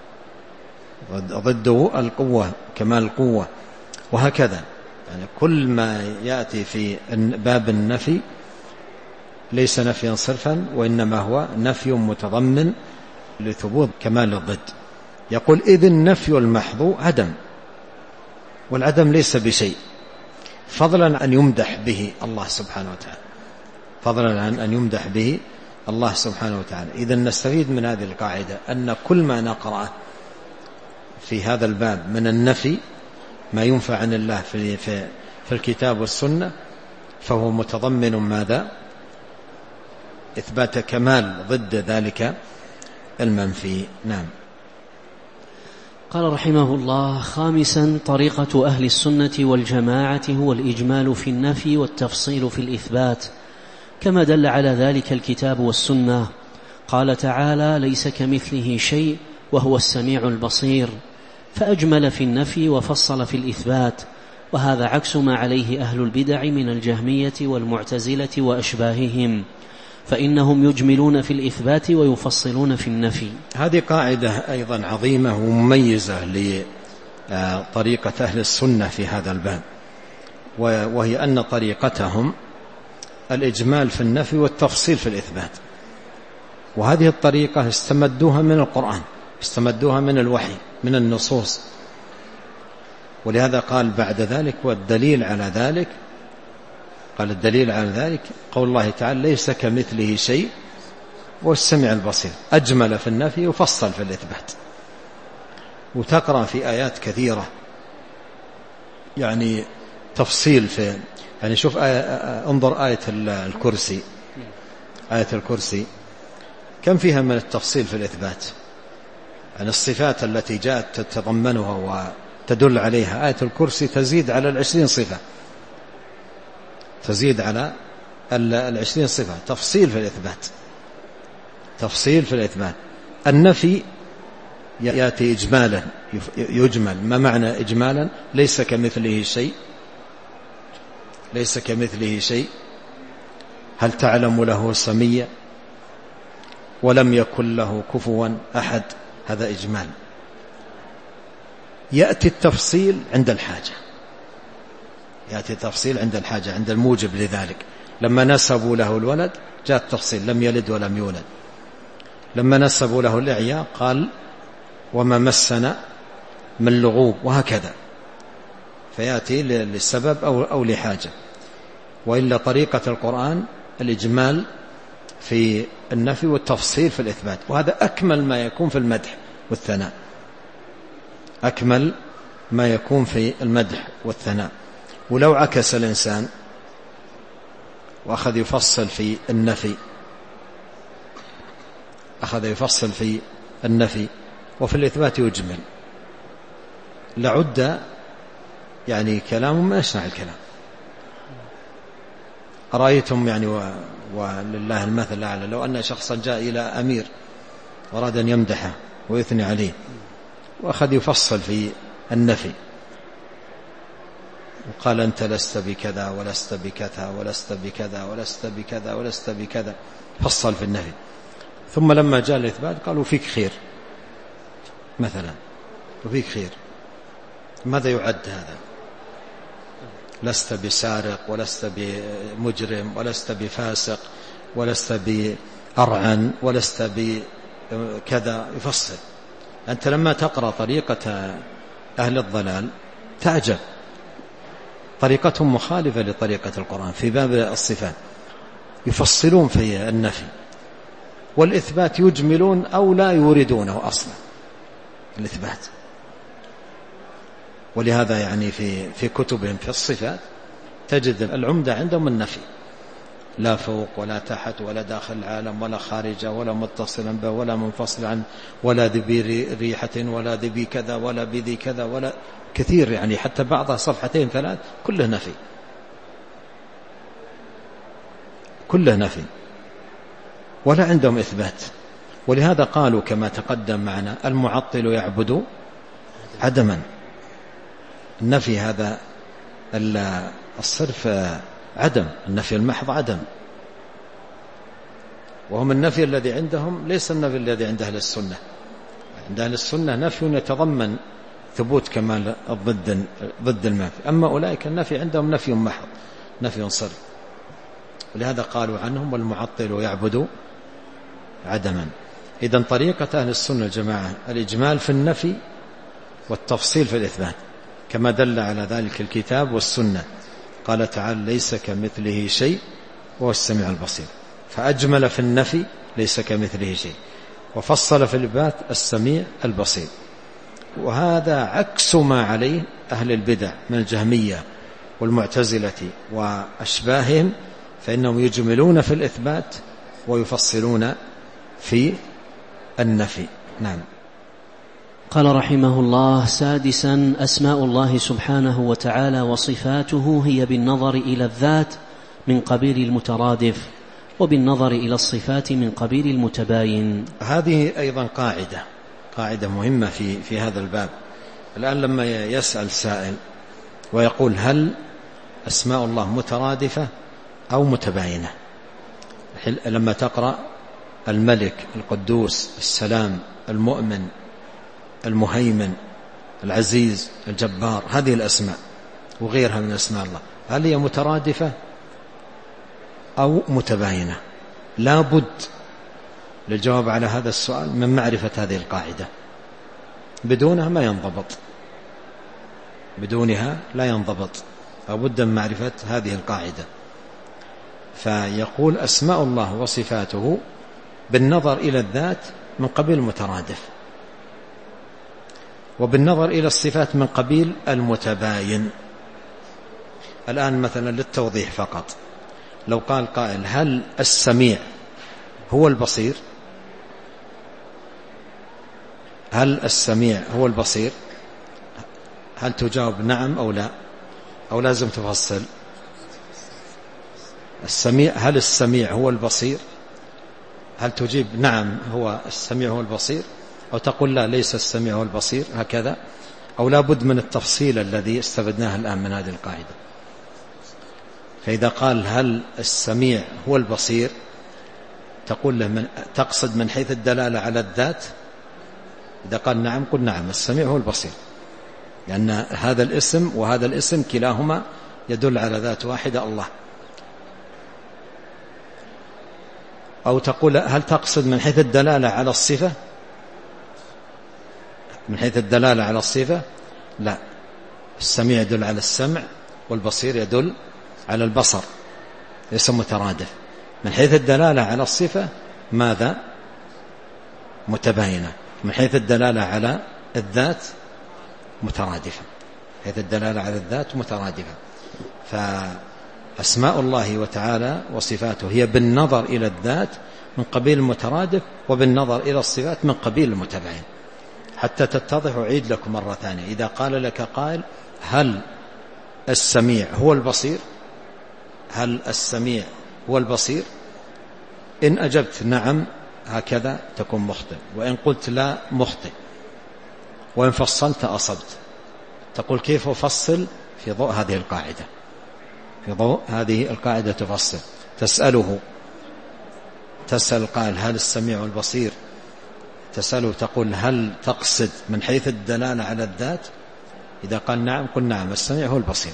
Speaker 2: ضده القوة كمال القوة. وهكذا يعني كل ما يأتي في باب النفي ليس نفيا صرفا، وإنما هو نفي متضمن لثبوت كمال الضد. يقول إذ النفي المحض عدم، والعدم ليس بشيء، فضلا أن يمدح به الله سبحانه وتعالى، فضلا عن أن يمدح به الله سبحانه وتعالى. إذا نستفيد من هذه القاعدة أن كل ما نقرأه في هذا الباب من النفي ما ينفع عن الله في الكتاب والسنة فهو متضمن ماذا؟ إثبات كمال ضد ذلك المنفي. نعم.
Speaker 1: قال رحمه الله: خامسا، طريقة أهل السنة والجماعة هو الإجمال في النفي والتفصيل في الإثبات، كما دل على ذلك الكتاب والسنة. قال تعالى: ليس كمثله شيء وهو السميع البصير، فأجمل في النفي وفصل في الإثبات، وهذا عكس ما عليه أهل البدع من الجهمية والمعتزلة وأشباههم، فإنهم يجملون في الإثبات ويفصلون في النفي.
Speaker 2: هذه قاعدة أيضا عظيمة ومميزة لطريقة أهل السنة في هذا الباب، وهي أن طريقتهم الإجمال في النفي والتفصيل في الإثبات. وهذه الطريقة استمدوها من القرآن، استمدوها من الوحي، من النصوص. ولهذا قال بعد ذلك: والدليل على ذلك، قال الدليل على ذلك قول الله تعالى: ليس كمثله شيء والسميع البصير. أجمل في النفي وفصل في الإثبات. وتقرأ في آيات كثيرة يعني تفصيل في، يعني شوف انظر آية الكرسي، آية الكرسي كم فيها من التفصيل في الإثبات، يعني الصفات التي جاءت تتضمنها وتدل عليها. آية الكرسي تزيد على 20 صفة، تزيد على 20 صفة تفصيل في الإثبات، تفصيل في الإثبات. النفي يأتي إجمالا، يجمل. ما معنى إجمالا؟ ليس كمثله شيء، ليس كمثله شيء، هل تعلم له سميا، ولم يكن له كفوا أحد، هذا إجمال. يأتي التفصيل عند الحاجة، يأتي التفصيل عند الحاجة، عند الموجب لذلك. لما نسبوا له الولد جاء التفصيل: لم يلد ولم يولد. لما نسبوا له الإعياء قال: وما مسنا من لغوب، وهكذا. فيأتي للسبب أو لحاجة. وإلا طريقة القرآن الإجمال في النفي والتفصيل في الإثبات، وهذا أكمل ما يكون في المدح والثناء، أكمل ما يكون في المدح والثناء. ولو عكس الإنسان وأخذ يفصل في النفي، أخذ يفصل في النفي وفي الإثبات يجمل، لعد يعني كلام ما يشنع الكلام. أرأيتم يعني ولله المثل الأعلى، لو أن شخصا جاء إلى أمير وأراد أن يمدحه ويثني عليه وأخذ يفصل في النفي وقال: أنت لست بكذا ولست بكذا ولست بكذا ولست بكذا ولست بكذا، فصل في النفي. ثم لما جاء الإثبات قالوا: فيك خير مثلا، وفيك خير. ماذا يعد هذا؟ لست بسارق ولست بمجرم ولست بفاسق ولست بأرعن ولست بكذا، يفصل. أنت لما تقرأ طريقة أهل الضلال تعجب، طريقتهم مخالفة لطريقة القرآن في باب الصفات، يفصلون في النفي، والإثبات يجملون أو لا يوردونه أصلا الإثبات. ولهذا يعني في كتبهم في الصفات تجد العمدة عندهم النفي، لا فوق ولا تحت ولا داخل العالم ولا خارجه ولا متصلا به ولا منفصل عنه ولا ذي ريحة ولا ذي كذا ولا بذي كذا ولا كثير، يعني حتى بعضها صفحتين ثلاث كله نفي، كله نفي، ولا عندهم إثبات. ولهذا قالوا كما تقدم معنا المعطل يعبد عدما. النفي هذا الصرف عدم، النفي المحض عدم، وهم النفي الذي عندهم ليس النفي الذي عند أهل السنة. عند أهل السنة نفي يتضمن ثبوت كمال ضد المنفي، أما أولئك النفي عندهم نفي محض، نفي صرف. ولهذا قالوا عنهم والمعطل يعبد عدما. إذن طريقة أهل السنة الجماعة الإجمال في النفي والتفصيل في الإثبات، كما دل على ذلك الكتاب والسنة. قال تعالى ليس كمثله شيء وهو السميع البصير، فأجمل في النفي ليس كمثله شيء، وفصل في الإثبات السميع البصير. وهذا عكس ما عليه أهل البدع من الجهمية والمعتزلة وأشباههم، فإنهم يجملون في الإثبات ويفصلون في النفي. نعم.
Speaker 1: قال رحمه الله: سادسا، أسماء الله سبحانه وتعالى وصفاته هي بالنظر إلى الذات من قبيل المترادف، وبالنظر إلى الصفات من قبيل المتباين.
Speaker 2: هذه أيضا قاعدة مهمة في هذا الباب. الآن لما يسأل سائل ويقول هل أسماء الله مترادفة أو متباينة، لما تقرأ الملك، القدوس، السلام، المؤمن، المهيمن، العزيز، الجبار، هذه الأسماء وغيرها من أسماء الله، هل هي مترادفة أو متباينة؟ لا بد للجواب على هذا السؤال من معرفة هذه القاعدة، بدونها ما ينضبط، بدونها لا ينضبط، لابد من معرفة هذه القاعدة. فيقول أسماء الله وصفاته بالنظر إلى الذات من قبيل المترادف، وبالنظر إلى الصفات من قبيل المتباين. الآن مثلا للتوضيح فقط، لو قال قائل هل السميع هو البصير؟ هل السميع هو البصير؟ هل تجاوب نعم أو لا، أو لازم تفصل؟ السميع، هل السميع هو البصير؟ هل تجيب نعم هو السميع هو البصير، أو تقول لا ليس السميع هو البصير، هكذا؟ أو لا بد من التفصيل الذي استفدناه الآن من هذه القاعدة. فإذا قال هل السميع هو البصير، تقول له تقصد من حيث الدلالة على الذات؟ إذا قال نعم قل نعم السميع هو البصير، لأن هذا الاسم وهذا الاسم كلاهما يدل على ذات واحدة الله. أو تقول هل تقصد من حيث الدلالة على الصفة؟ من حيث الدلالة على الصفة لا، السميع يدل على السمع والبصير يدل على البصر، ليس مترادف. من حيث الدلالة على الصفة ماذا؟ متباينة. من حيث الدلالة على الذات مترادفة، حيث الدلالة على الذات مترادفة. فأسماء الله وتعالى وصفاته هي بالنظر إلى الذات من قبيل المترادف، وبالنظر إلى الصفات من قبيل المتباين. حتى تتضح أعيد لكم مرة ثانية، إذا قال لك قائل هل السميع هو البصير، هل السميع هو البصير، إن أجبت نعم هكذا تكون مخطئ، وإن قلت لا مخطئ، وإن فصلت أصبت. تقول كيف أفصل؟ في ضوء هذه القاعدة، في ضوء هذه القاعدة تفصل. تسأل قائل هل السميع والبصير، تسأله تقول هل تقصد من حيث الدلالة على الذات؟ إذا قال نعم قل نعم السميع هو البصير.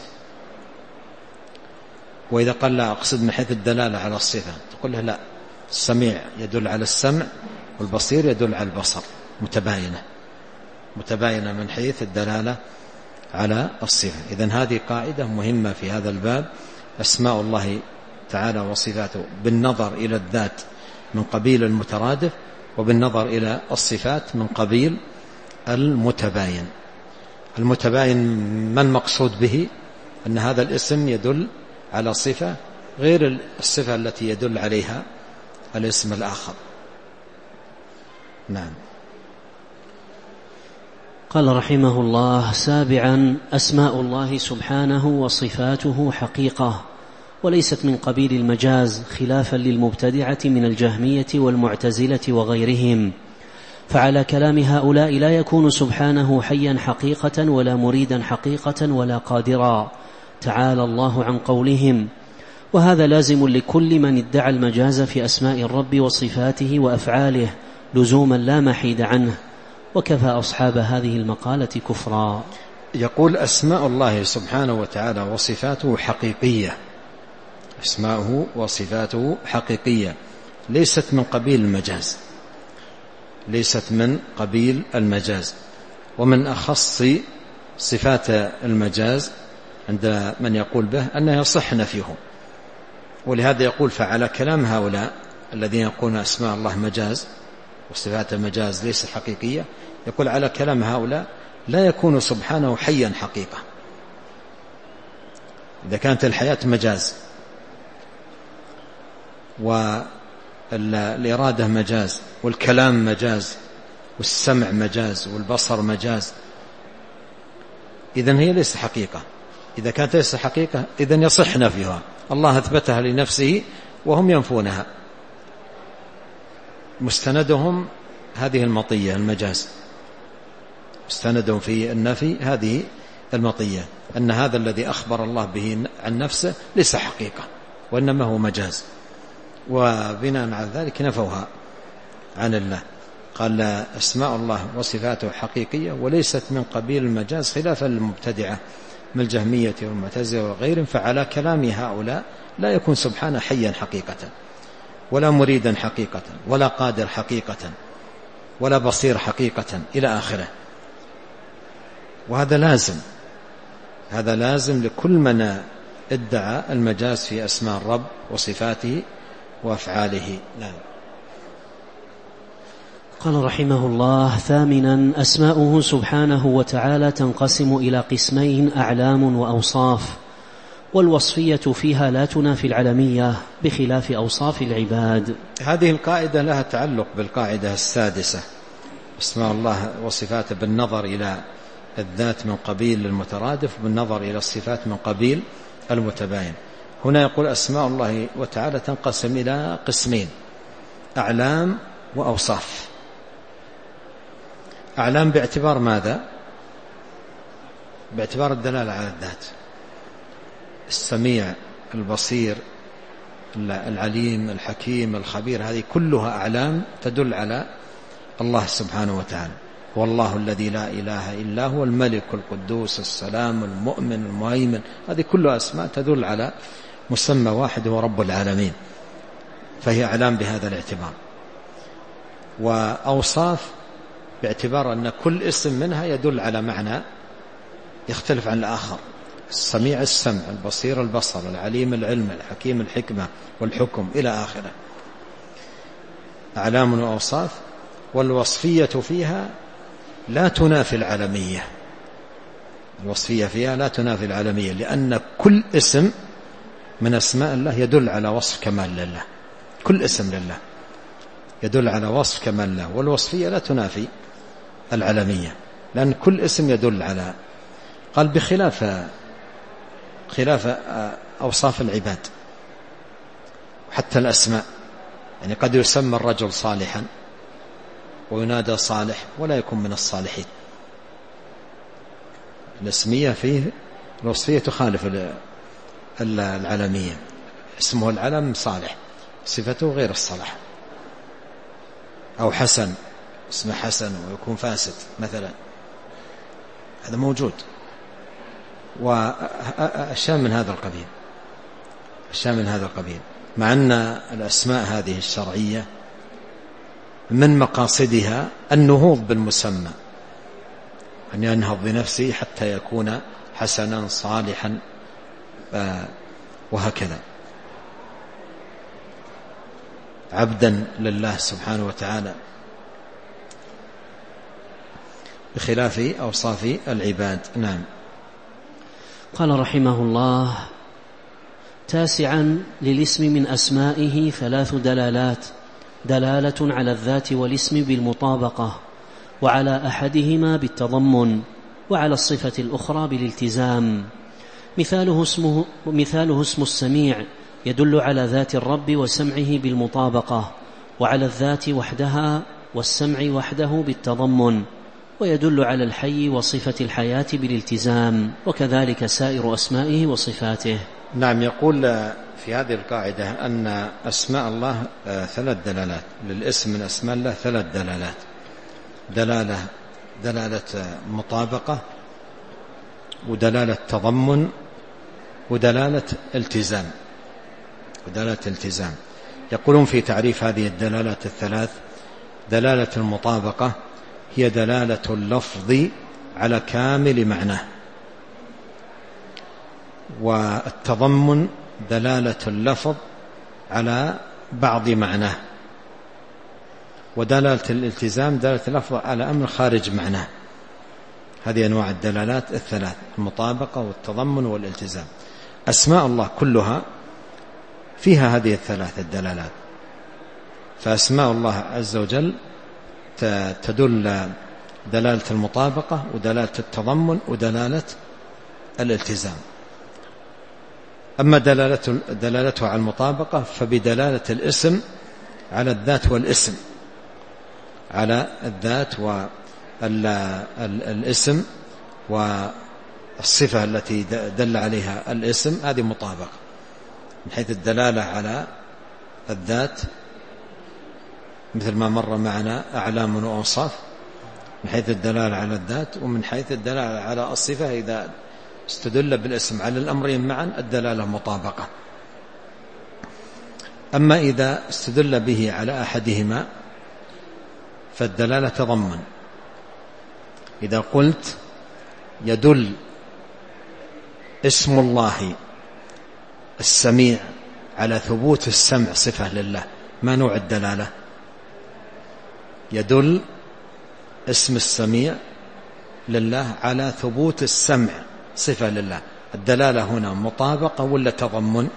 Speaker 2: وإذا قال لا أقصد من حيث الدلالة على الصفة، تقول له لا، السميع يدل على السمع والبصير يدل على البصر، متباينة من حيث الدلالة على الصفة. إذن هذه قاعدة مهمة في هذا الباب، أسماء الله تعالى وصفاته بالنظر إلى الذات من قبيل المترادف، وبالنظر إلى الصفات من قبيل المتباين. المتباين ما المقصود به؟ أن هذا الاسم يدل على صفة غير الصفة التي يدل عليها الاسم الآخر. نعم.
Speaker 1: قال رحمه الله: سابعا، أسماء الله سبحانه وصفاته حقيقة وليست من قبيل المجاز، خلافا للمبتدعة من الجهمية والمعتزلة وغيرهم. فعلى كلام هؤلاء لا يكون سبحانه حيا حقيقة ولا مريدا حقيقة ولا قادرا، تعالى الله عن قولهم. وهذا لازم لكل من ادعى المجاز في أسماء الرب وصفاته وأفعاله لزوما لا محيد عنه، وكفى أصحاب هذه المقالة كفرا.
Speaker 2: يقول: أسماء الله سبحانه وتعالى وصفاته حقيقية، أسماؤه وصفاته حقيقية، ليست من قبيل المجاز، ليست من قبيل المجاز. ومن أخص صفات المجاز عند من يقول به أنه يصح نفيه. ولهذا يقول: فعلى كلام هؤلاء الذين يقولون أسماء الله مجاز وصفات المجاز ليست حقيقية، يقول على كلام هؤلاء لا يكون سبحانه حيا حقيقة. إذا كانت الحياة مجاز والإرادة مجاز والكلام مجاز والسمع مجاز والبصر مجاز، إذن هي ليست حقيقة. إذا كانت ليست حقيقة إذن يصح نفيها. الله أثبتها لنفسه وهم ينفونها، مستندهم هذه المطية المجاز، مستندهم في النفي هذه المطية، أن هذا الذي أخبر الله به عن نفسه ليس حقيقة وإنما هو مجاز، وبناء على ذلك نفوها عن الله. قال: أسماء الله وصفاته حقيقية وليست من قبيل المجاز، خلافا للمبتدعة من الجهمية والمعتزلة وغيرهم. فعلى كلام هؤلاء لا يكون سبحانه حيا حقيقة ولا مريدا حقيقة ولا قادر حقيقة ولا بصير حقيقة إلى آخره. وهذا لازم، هذا لازم لكل من ادعى المجاز في أسماء الرب وصفاته وأفعاله. نعم.
Speaker 1: قال رحمه الله: ثامنا، أسماؤه سبحانه وتعالى تنقسم إلى قسمين: أعلام وأوصاف. والوصفية فيها لا تنافي العلمية بخلاف أوصاف العباد.
Speaker 2: هذه القاعدة لها تعلق بالقاعدة السادسة: أسماء الله وصفاته بالنظر إلى الذات من قبيل المترادف، بالنظر إلى الصفات من قبيل المتباين. هنا يقول: أسماء الله وتعالى تنقسم إلى قسمين: أعلام وأوصاف. أعلام باعتبار ماذا؟ باعتبار الدلالة على الذات، السميع، البصير، العليم، الحكيم، الخبير، هذه كلها أعلام تدل على الله سبحانه وتعالى. هو الله الذي لا إله إلا هو الملك القدوس السلام المؤمن المهيمن، هذه كلها أسماء تدل على مسمى واحد هو رب العالمين، فهي أعلام بهذا الاعتبار. وأوصاف باعتبار أن كل اسم منها يدل على معنى يختلف عن الآخر: السميع السمع، البصير البصر، العليم العلم، الحكيم الحكمة والحكم إلى آخره. أعلام وأوصاف. والوصفية فيها لا تنافي العلمية، الوصفية فيها لا تنافي العلمية، لأن كل اسم من أسماء الله يدل على وصف كمال لله، كل اسم لله يدل على وصف كمال الله. والوصفية لا تنافي العلمية، لأن كل اسم يدل على، قال بخلاف أوصاف العباد وحتى الأسماء. يعني قد يسمى الرجل صالحا وينادى صالح ولا يكون من الصالحين. الاسمية فيه الوصفية تخالف العلمية، اسمه العلم صالح، صفته غير الصلاح. أو حسن، اسمه حسن ويكون فاسد مثلا، هذا موجود. وأشياء من هذا القبيل، أشياء من هذا القبيل، مع أن الأسماء هذه الشرعية من مقاصدها النهوض بالمسمى، أن ينهض بنفسه حتى يكون حسنا صالحا وهكذا عبدا لله سبحانه وتعالى بخلاف أوصاف العباد. نعم.
Speaker 1: قال رحمه الله: تاسعا، للاسم من أسمائه 3 دلالات: دلالة على الذات والاسم بالمطابقة، وعلى أحدهما بالتضمن، وعلى الصفة الأخرى بالالتزام. مثاله اسم السميع يدل على ذات الرب وسمعه بالمطابقة، وعلى الذات وحدها والسمع وحده بالتضمن، ويدل على الحي وصفة الحياة بالالتزام، وكذلك سائر أسمائه وصفاته.
Speaker 2: نعم. يقول في هذه القاعدة أن أسماء الله 3 دلالات، للاسم من أسماء الله 3 دلالات: دلالة مطابقة، ودلالة تضمن، ودلالة التزام. يقولون في تعريف هذه الدلالات 3: دلالة المطابقة هي دلالة اللفظ على كامل معناه، والتضمن دلالة اللفظ على بعض معناه، ودلالة الالتزام دلالة اللفظ على أمر خارج معناه. هذه أنواع الدلالات 3: المطابقة والتضمن والالتزام. أسماء الله كلها فيها هذه 3 الدلالات، فأسماء الله عز وجل تدل دلالة المطابقة ودلالة التضمن ودلالة الالتزام. أما دلالته على المطابقة فبدلالة الاسم على الذات والاسم، على الذات والاسم والصفة التي دل عليها الاسم، هذه مطابقة من حيث الدلالة على الذات، مثل ما مر معنا أعلام وأوصاف، من حيث الدلالة على الذات، ومن حيث الدلالة على الصفة إذا استدل بالاسم على الأمرين معا الدلالة مطابقة. أما إذا استدل به على أحدهما فالدلالة تضمن. إذا قلت يدل اسم الله السميع على ثبوت السمع صفة لله، ما نوع الدلالة؟ يدل اسم السميع لله على ثبوت السمع صفة لله. الدلالة هنا مطابقة ولا تضمن؟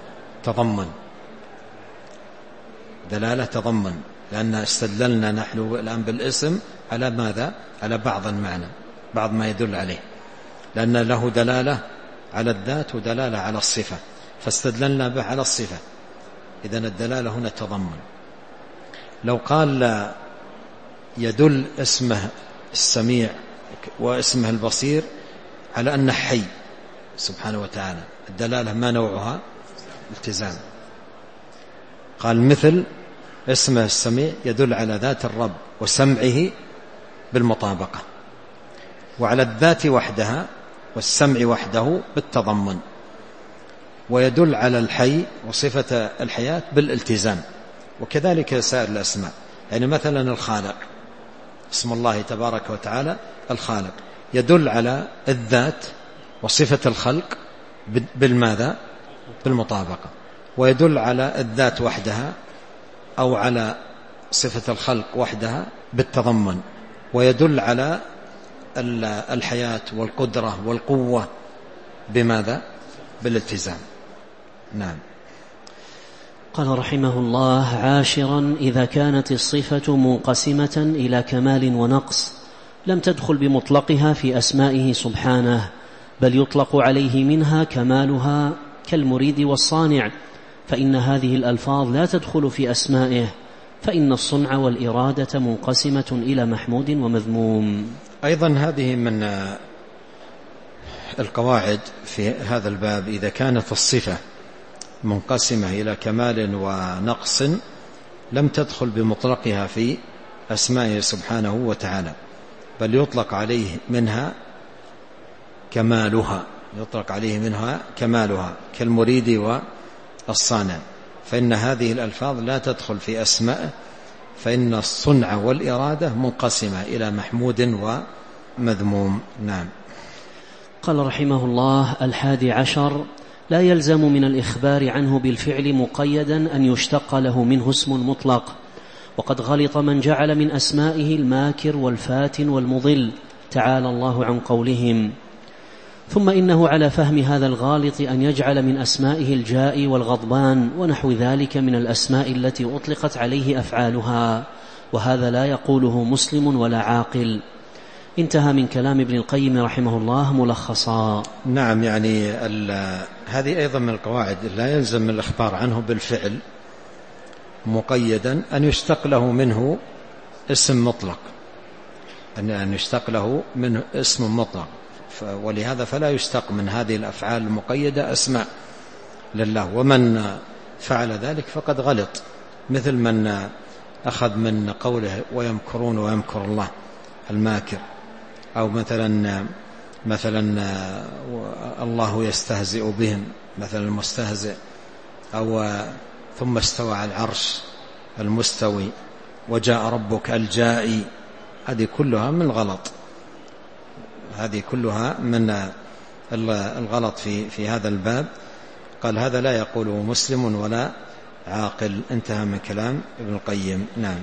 Speaker 2: دلالة تضمن، لأن استدللنا نحن الآن بالاسم على ماذا؟ على بعض المعنى، بعض ما يدل عليه، لأن له دلالة على الذات ودلالة على الصفة، فاستدللنا به على الصفة، إذن الدلالة هنا تضمن. لو قال يدل اسمه السميع واسمه البصير على أنه حي سبحانه وتعالى، الدلالة ما نوعها؟ التزام. قال مثل اسمه السميع يدل على ذات الرب وسمعه بالمطابقة، وعلى الذات وحدها والسمع وحده بالتضمن، ويدل على الحي وصفة الحياة بالالتزام، وكذلك سائر الأسماء. يعني مثلا الخالق، اسم الله تبارك وتعالى الخالق يدل على الذات وصفة الخلق بالماذا؟ بالمطابقة، ويدل على الذات وحدها أو على صفة الخلق وحدها بالتضمن، ويدل على الحياة والقدرة والقوة بماذا؟ بالالتزام. نعم.
Speaker 1: قال رحمه الله: عاشرا، إذا كانت الصفة منقسمة إلى كمال ونقص لم تدخل بمطلقها في أسمائه سبحانه، بل يطلق عليه منها كمالها كالمريد والصانع، فإن هذه الألفاظ لا تدخل في أسمائه، فإن الصنع والإرادة منقسمة إلى محمود ومذموم.
Speaker 2: أيضا هذه من القواعد في هذا الباب: إذا كانت الصفة منقسمة إلى كمال ونقص لم تدخل بمطلقها في أسمائه سبحانه وتعالى، بل يطلق عليه منها كمالها كالمريد والصانع، فإن هذه الألفاظ لا تدخل في أسمائه، فإن الصنع والإرادة منقسمة إلى محمود مذموم. نعم.
Speaker 1: قال رحمه الله: 11، لا يلزم من الإخبار عنه بالفعل مقيدا أن يشتق له منه اسم مطلق، وقد غلط من جعل من أسمائه الماكر والفاتن والمضل، تعالى الله عن قولهم. ثم إنه على فهم هذا الغالط أن يجعل من أسمائه الجائي والغضبان ونحو ذلك من الأسماء التي أطلقت عليه أفعالها، وهذا لا يقوله مسلم ولا عاقل. انتهى من كلام ابن القيم رحمه الله ملخصا.
Speaker 2: نعم، يعني هذه أيضا من القواعد، لا يلزم من الإخبار عنه بالفعل مقيدا أن يشتق له منه اسم مطلق، أن يشتق له منه اسم مطلق، ولهذا فلا يشتق من هذه الأفعال المقيدة أسماء لله، ومن فعل ذلك فقد غلط، مثل من أخذ من قوله ويمكرون ويمكر الله الماكر، أو مثلا الله يستهزئ بهم مثلا المستهزئ، أو ثم استوى على العرش المستوي، وجاء ربك الجائي، هذه كلها من الغلط، هذه كلها من الغلط في هذا الباب. قال هذا لا يقوله مسلم ولا عاقل. انتهى من كلام ابن القيم. نعم.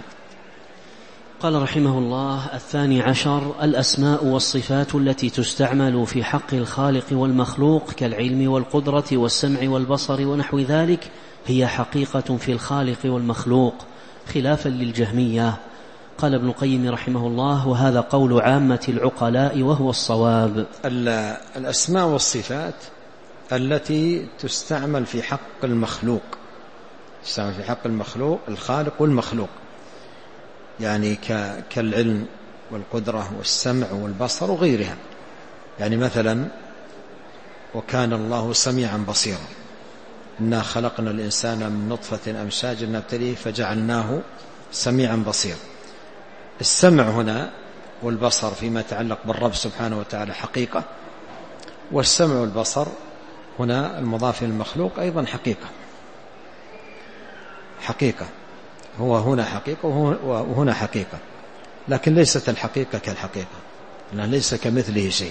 Speaker 1: قال رحمه الله: 12، الأسماء والصفات التي تستعمل في حق الخالق والمخلوق كالعلم والقدرة والسمع والبصر ونحو ذلك هي حقيقة في الخالق والمخلوق، خلافا للجهمية. قال ابن القيم رحمه الله: وهذا قول عامة العقلاء وهو الصواب.
Speaker 2: الأسماء والصفات التي تستعمل في حق المخلوق، تستعمل في حق المخلوق، الخالق والمخلوق، يعني كالعلم والقدرة والسمع والبصر وغيرها. يعني مثلا وكان الله سميعا بصيرا، إنا خلقنا الإنسان من نطفة أمشاج نبتليه فجعلناه سميعا بصيرا. السمع هنا والبصر فيما يتعلق بالرب سبحانه وتعالى حقيقة، والسمع والبصر هنا المضاف للمخلوق أيضا حقيقة، هو هنا حقيقة وهنا حقيقة، لكن ليست الحقيقة كالحقيقة، لأنه ليس كمثله شيء.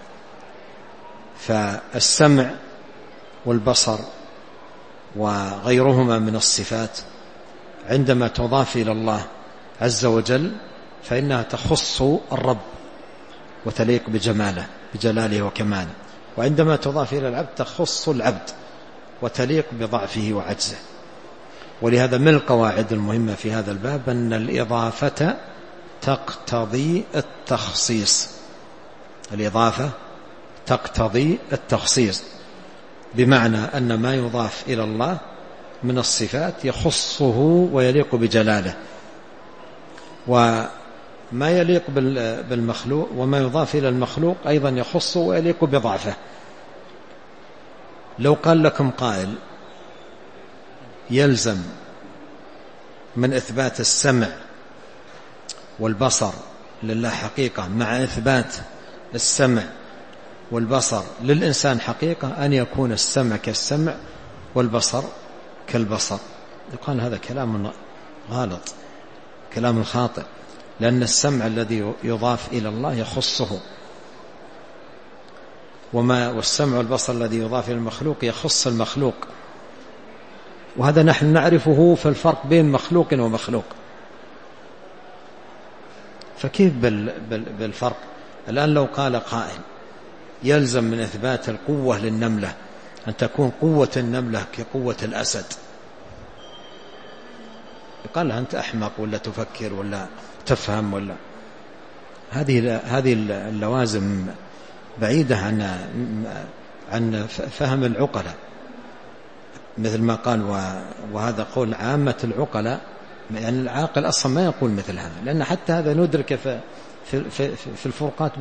Speaker 2: فالسمع والبصر وغيرهما من الصفات عندما تضاف إلى الله عز وجل فإنها تخص الرب وتليق بجلاله وكماله، وعندما تضاف إلى العبد تخص العبد وتليق بضعفه وعجزه. ولهذا من القواعد المهمة في هذا الباب أن الإضافة تقتضي التخصيص، الإضافة تقتضي التخصيص، بمعنى أن ما يضاف إلى الله من الصفات يخصه ويليق بجلاله، وما يليق بالمخلوق وما يضاف إلى المخلوق أيضا يخصه ويليق بضعفه. لو قال لكم قائل يلزم من إثبات السمع والبصر لله حقيقة مع إثبات السمع والبصر للإنسان حقيقة أن يكون السمع كالسمع والبصر كالبصر، يقال هذا كلام غلط، كلام خاطئ، لأن السمع الذي يضاف إلى الله يخصه، والسمع والبصر الذي يضاف إلى المخلوق يخص المخلوق، وهذا نحن نعرفه في الفرق بين مخلوق ومخلوق. فكيف بالفرق؟ الآن لو قال قائل يلزم من إثبات القوة للنملة أن تكون قوة النملة كقوة الأسد، يقال له أنت أحمق ولا تفكر ولا تفهم، ولا هذه اللوازم بعيدة عن فهم العقلاء، مثل ما قال وهذا قول عامة العقلاء، يعني العاقل أصلا ما يقول مثل هذا، لأن حتى هذا ندرك في الفروقات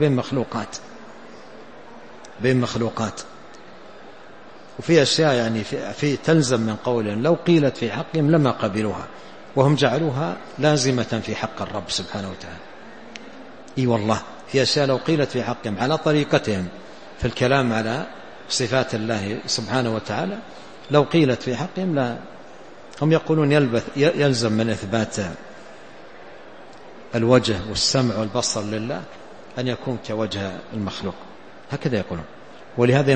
Speaker 2: بين مخلوقات، وفي أشياء يعني في تلزم من قولهم لو قيلت في حقهم لما قبلوها، وهم جعلوها لازمة في حق الرب سبحانه وتعالى. إي والله في أشياء لو قيلت في حقهم على طريقتهم في الكلام على صفات الله سبحانه وتعالى، لو قيلت في حقهم لا، هم يقولون يلزم من إثبات الوجه والسمع والبصر لله أن يكون كوجه المخلوق، هكذا يقولون، ولهذا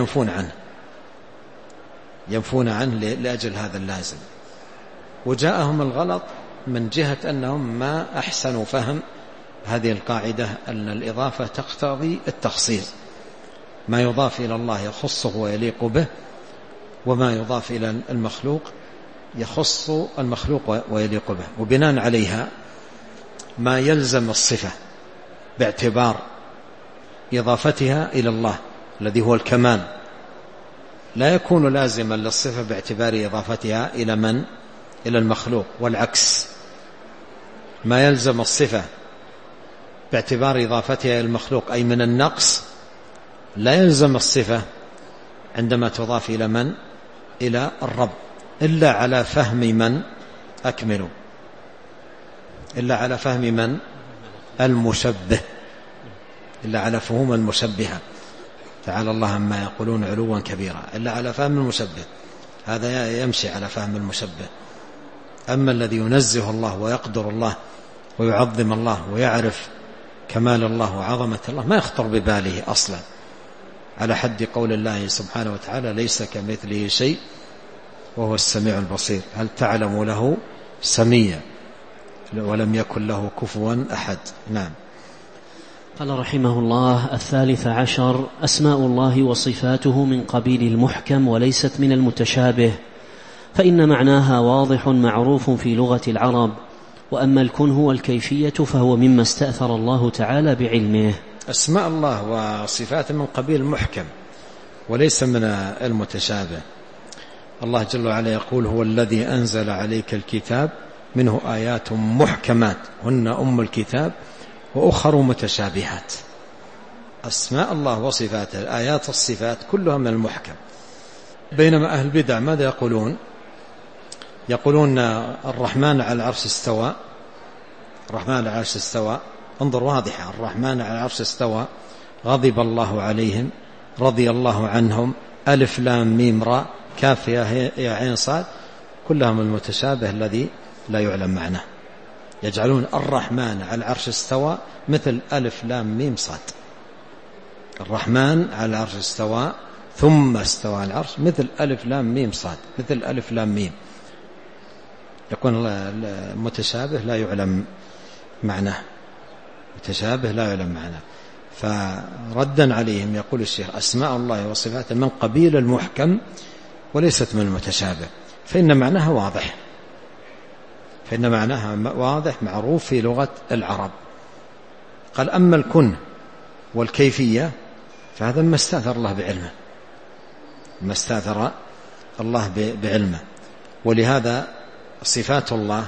Speaker 2: ينفون عنه لأجل هذا اللازم. وجاءهم الغلط من جهة أنهم ما أحسنوا فهم هذه القاعدة أن الإضافة تقتضي التخصيص، ما يضاف إلى الله يخصه ويليق به، وما يضاف إلى المخلوق يخص المخلوق ويليق به. وبناء عليها ما يلزم الصفة باعتبار إضافتها إلى الله الذي هو الكمال لا يكون لازما للصفة باعتبار إضافتها إلى من؟ إلى المخلوق، والعكس ما يلزم الصفة باعتبار إضافتها إلى المخلوق أي من النقص لا يلزم الصفة عندما تضاف إلى من؟ إلى الرب، إلا على فهم من؟ أكملوا، إلا على فهم من؟ المشبه، إلا على فهم المشبهة، تعالى الله عما يقولون علوا كبيرا، إلا على فهم المشبه، هذا يمشي على فهم المشبه. أما الذي ينزه الله ويقدر الله ويعظم الله ويعرف كمال الله وعظمة الله ما يخطر بباله أصلا، على حد قول الله سبحانه وتعالى ليس كمثله شيء وهو السميع البصير، هل تعلم له سميا ولم يكن له كفوا أحد. نعم.
Speaker 1: قال رحمه الله: 13 أسماء الله وصفاته من قبيل المحكم وليست من المتشابه، فإن معناها واضح معروف في لغة العرب، وأما الكنه والكيفية فهو مما استأثر الله تعالى بعلمه.
Speaker 2: أسماء الله وصفاته من قبيل المحكم وليس من المتشابه. الله جل وعلا يقول: هو الذي أنزل عليك الكتاب منه آيات محكمات هن أم الكتاب وأخر متشابهات. أسماء الله وصفاته الآيات الصفات كلها من المحكم. بينما أهل البدع ماذا يقولون؟ يقولون الرحمن على العرش استوى، الرحمن على العرش استوى، انظر واضحة، الرحمن على العرش استوى، غضب الله عليهم، رضي الله عنهم، ألف لام ميم راء كاف يا عين صاد، كلها من المتشابه الذي لا يعلم معناه. يجعلون الرحمن على العرش استوى مثل ألف لام ميم صاد، الرحمن على العرش استوى ثم استوى على العرش مثل ألف لام ميم صاد، مثل ألف لام ميم، يكون المتشابه لا يعلم معناه، متشابه لا يعلم معناه. فردا عليهم يقول الشيخ: أسماء الله وصفاته من قبيل المحكم وليست من المتشابه، فإن معناها واضح، فإن معناها واضح معروف في لغة العرب. قال: أما الكن والكيفية فهذا ما استأثر الله بعلمه، ما استأثر الله بعلمه، ولهذا صفات الله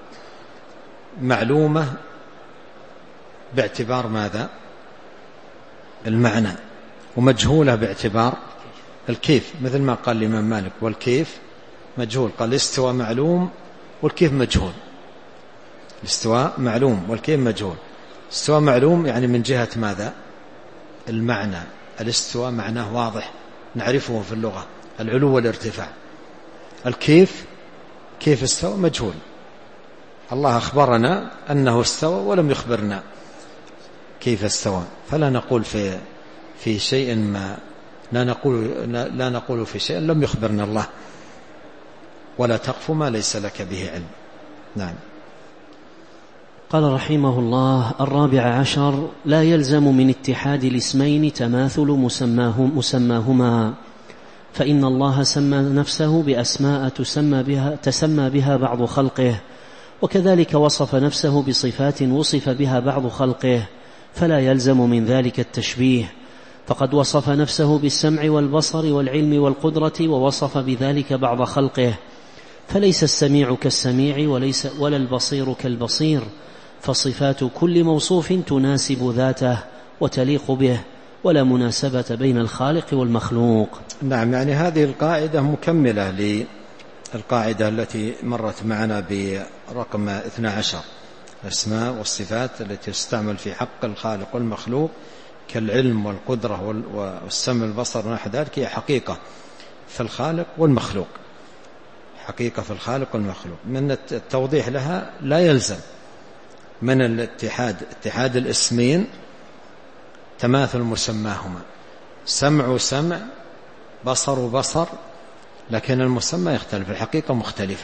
Speaker 2: معلومة باعتبار ماذا؟ المعنى، ومجهولة باعتبار الكيف، مثل ما قال الإمام مالك: والكيف مجهول. قال: الاستواء معلوم والكيف مجهول. الاستواء معلوم والكيف مجهول. الاستواء معلوم يعني من جهة ماذا؟ المعنى، الاستواء معناه واضح نعرفه في اللغة، العلو والارتفاع. الكيف كيف استوى مجهول، الله أخبرنا أنه استوى ولم يخبرنا كيف استوى، فلا نقول في شيء ما لا نقول في شيء لم يخبرنا الله، ولا تقف ما ليس لك به علم. نعم.
Speaker 1: قال رحمه الله: 14 لا يلزم من اتحاد الاسمين تماثل مسماهما، فإن الله سمى نفسه بأسماء تسمى بها بعض خلقه، وكذلك وصف نفسه بصفات وصف بها بعض خلقه، فلا يلزم من ذلك التشبيه، فقد وصف نفسه بالسمع والبصر والعلم والقدرة ووصف بذلك بعض خلقه، فليس السميع كالسميع ولا البصير كالبصير، فصفات كل موصوف تناسب ذاته وتليق به، ولا مناسبة بين الخالق والمخلوق.
Speaker 2: نعم، يعني هذه القاعدة مكملة للقاعدة التي مرت معنا برقم 12، الأسماء والصفات التي تستعمل في حق الخالق والمخلوق كالعلم والقدرة والسمع والبصر ونحو ذلك، هي حقيقة في الخالق والمخلوق، حقيقة في الخالق والمخلوق. من التوضيح لها لا يلزم من اتحاد الاسمين تماثل مسماهما، سمع سمع، بصر بصر، لكن المسمى يختلف، الحقيقة مختلفة.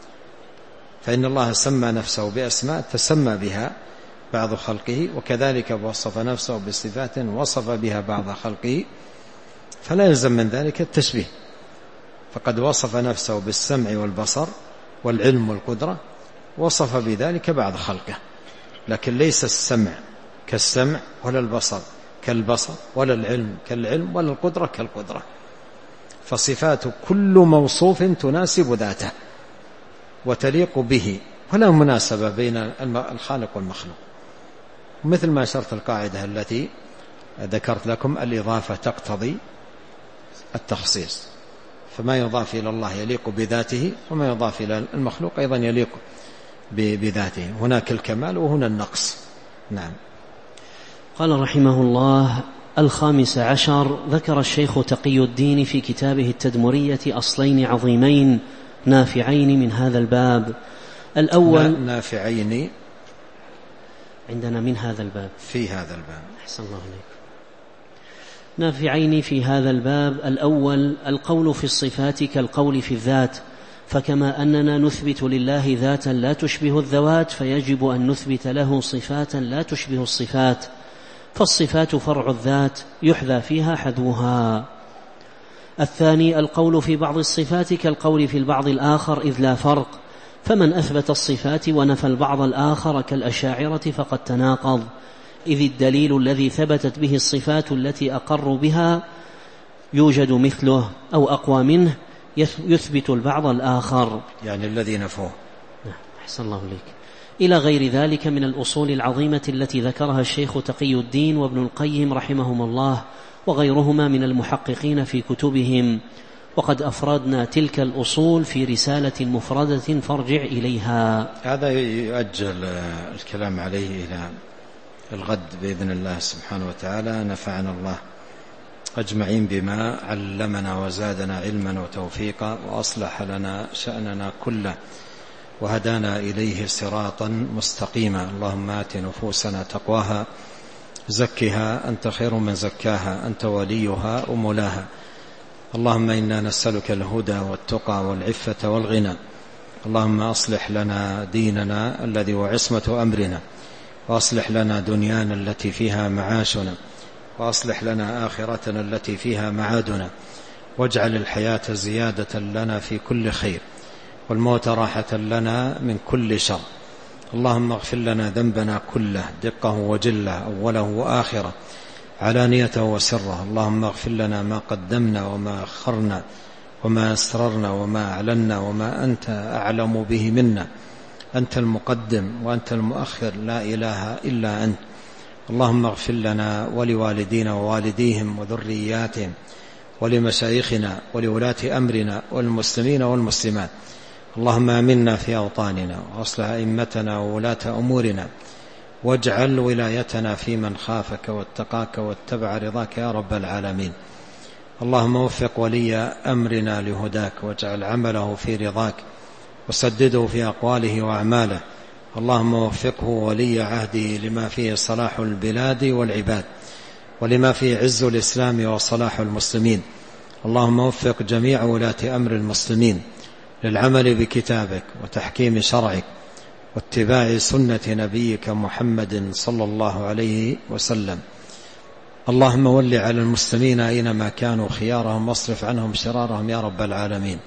Speaker 2: فإن الله سمى نفسه بأسماء تسمى بها بعض خلقه، وكذلك وصف نفسه بصفات وصف بها بعض خلقه، فلا يلزم من ذلك التشبيه. فقد وصف نفسه بالسمع والبصر والعلم والقدرة، وصف بذلك بعض خلقه، لكن ليس السمع كالسمع، ولا البصر كالبصر، ولا العلم كالعلم، ولا القدرة كالقدرة. فصفات كل موصوف تناسب ذاته وتليق به، ولا مناسبة بين الخالق والمخلوق. مثل ما أشرت القاعدة التي ذكرت لكم، الإضافة تقتضي التخصيص، فما يضاف إلى الله يليق بذاته، وما يضاف إلى المخلوق أيضا يليق بذاته. هناك الكمال وهنا النقص. نعم.
Speaker 1: قال رحمه الله: 15 ذكر الشيخ تقي الدين في كتابه التدمرية أصلين عظيمين نافعين من هذا الباب. الأول
Speaker 2: نافعين
Speaker 1: عندنا من هذا الباب،
Speaker 2: في هذا الباب،
Speaker 1: أحسن الله عليك، نافعين في هذا الباب. الأول: القول في الصفات كالقول في الذات، فكما أننا نثبت لله ذاتا لا تشبه الذوات، فيجب أن نثبت له صفاتا لا تشبه الصفات، فالصفات فرع الذات يحذى فيها حذوها. الثاني: القول في بعض الصفات كالقول في البعض الآخر، إذ لا فرق، فمن أثبت الصفات ونفى البعض الآخر كالأشاعرة فقد تناقض، إذ الدليل الذي ثبتت به الصفات التي أقروا بها يوجد مثله أو أقوى منه يثبت البعض الآخر،
Speaker 2: يعني الذي نفوه.
Speaker 1: أحسن الله عليك. إلى غير ذلك من الأصول العظيمة التي ذكرها الشيخ تقي الدين وابن القيم رحمهم الله وغيرهما من المحققين في كتبهم، وقد أفردنا تلك الأصول في رسالة مفردة فارجع إليها.
Speaker 2: هذا يؤجل الكلام عليه إلى الغد بإذن الله سبحانه وتعالى. نفعنا الله أجمعين بما علمنا وزادنا علما وتوفيقا، وأصلح لنا شأننا كله، وهدانا إليه صراطا مستقيما. اللهم آت نفوسنا تقواها، زكها أنت خير من زكاها، أنت وليها ومولاها. اللهم إنا نسألك الهدى والتقى والعفة والغنى. اللهم أصلح لنا ديننا الذي هو عصمة أمرنا، وأصلح لنا دنيانا التي فيها معاشنا، وأصلح لنا آخرتنا التي فيها معادنا، واجعل الحياة زيادة لنا في كل خير، والموت راحة لنا من كل شر. اللهم اغفر لنا ذنبنا كله، دقه وجله، أوله وآخره، علانيته وسره. اللهم اغفر لنا ما قدمنا وما أخرنا وما أسررنا وما أعلنا وما أنت أعلم به منا. أنت المقدم وأنت المؤخر، لا إله إلا أنت. اللهم اغفر لنا ولوالدينا ووالديهم وذرياتهم، ولمشايخنا ولولاة أمرنا والمسلمين والمسلمات. اللهم آمنا في أوطاننا، وأصلح أئمتنا وولاة أمورنا، واجعل ولايتنا في من خافك واتقاك واتبع رضاك يا رب العالمين. اللهم وفق ولي أمرنا لهداك، واجعل عمله في رضاك، وسدده في أقواله وأعماله. اللهم وفقه ولي عهده لما فيه صلاح البلاد والعباد، ولما فيه عز الإسلام وصلاح المسلمين. اللهم وفق جميع ولاة أمر المسلمين للعمل بكتابك وتحكيم شرعك واتباع سنة نبيك محمد صلى الله عليه وسلم. اللهم ول على المسلمين أينما كانوا خيارهم، واصرف عنهم شرارهم يا رب العالمين.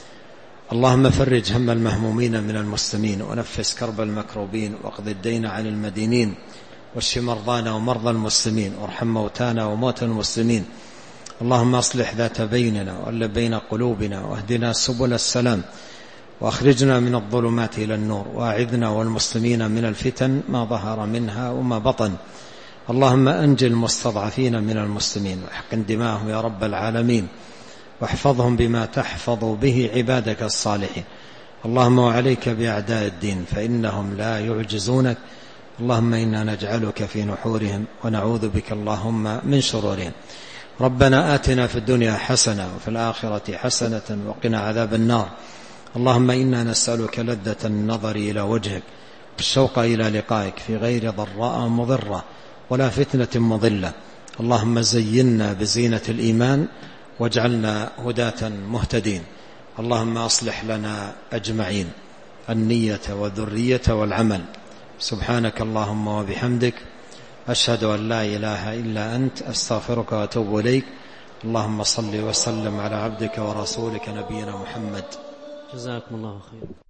Speaker 2: اللهم فرج هم المهمومين من المسلمين، ونفس كرب المكروبين، واقض الدين عن المدينين، واشف مرضانا ومرضى المسلمين، وارحم موتانا وموتى المسلمين. اللهم اصلح ذات بيننا وألف بين قلوبنا، واهدنا سبل السلام، وأخرجنا من الظلمات إلى النور، وأعذنا والمسلمين من الفتن ما ظهر منها وما بطن. اللهم أنجي المستضعفين من المسلمين، واحقن دماءهم يا رب العالمين، واحفظهم بما تحفظ به عبادك الصالحين. اللهم وعليك بأعداء الدين، فإنهم لا يعجزونك. اللهم إنا نجعلك في نحورهم، ونعوذ بك اللهم من شرورهم. ربنا آتنا في الدنيا حسنة، وفي الآخرة حسنة، وقنا عذاب النار. اللهم إنا نسألك لذة النظر إلى وجهك، والشوق إلى لقائك، في غير ضراء مضرة ولا فتنة مضلة، اللهم زينا بزينة الإيمان واجعلنا هداة مهتدين. اللهم أصلح لنا أجمعين النية والذرية والعمل. سبحانك اللهم وبحمدك، أشهد أن لا إله إلا أنت، أستغفرك وأتوب إليك. اللهم صل وسلم على عبدك ورسولك نبينا محمد.
Speaker 1: جزاكم الله خير.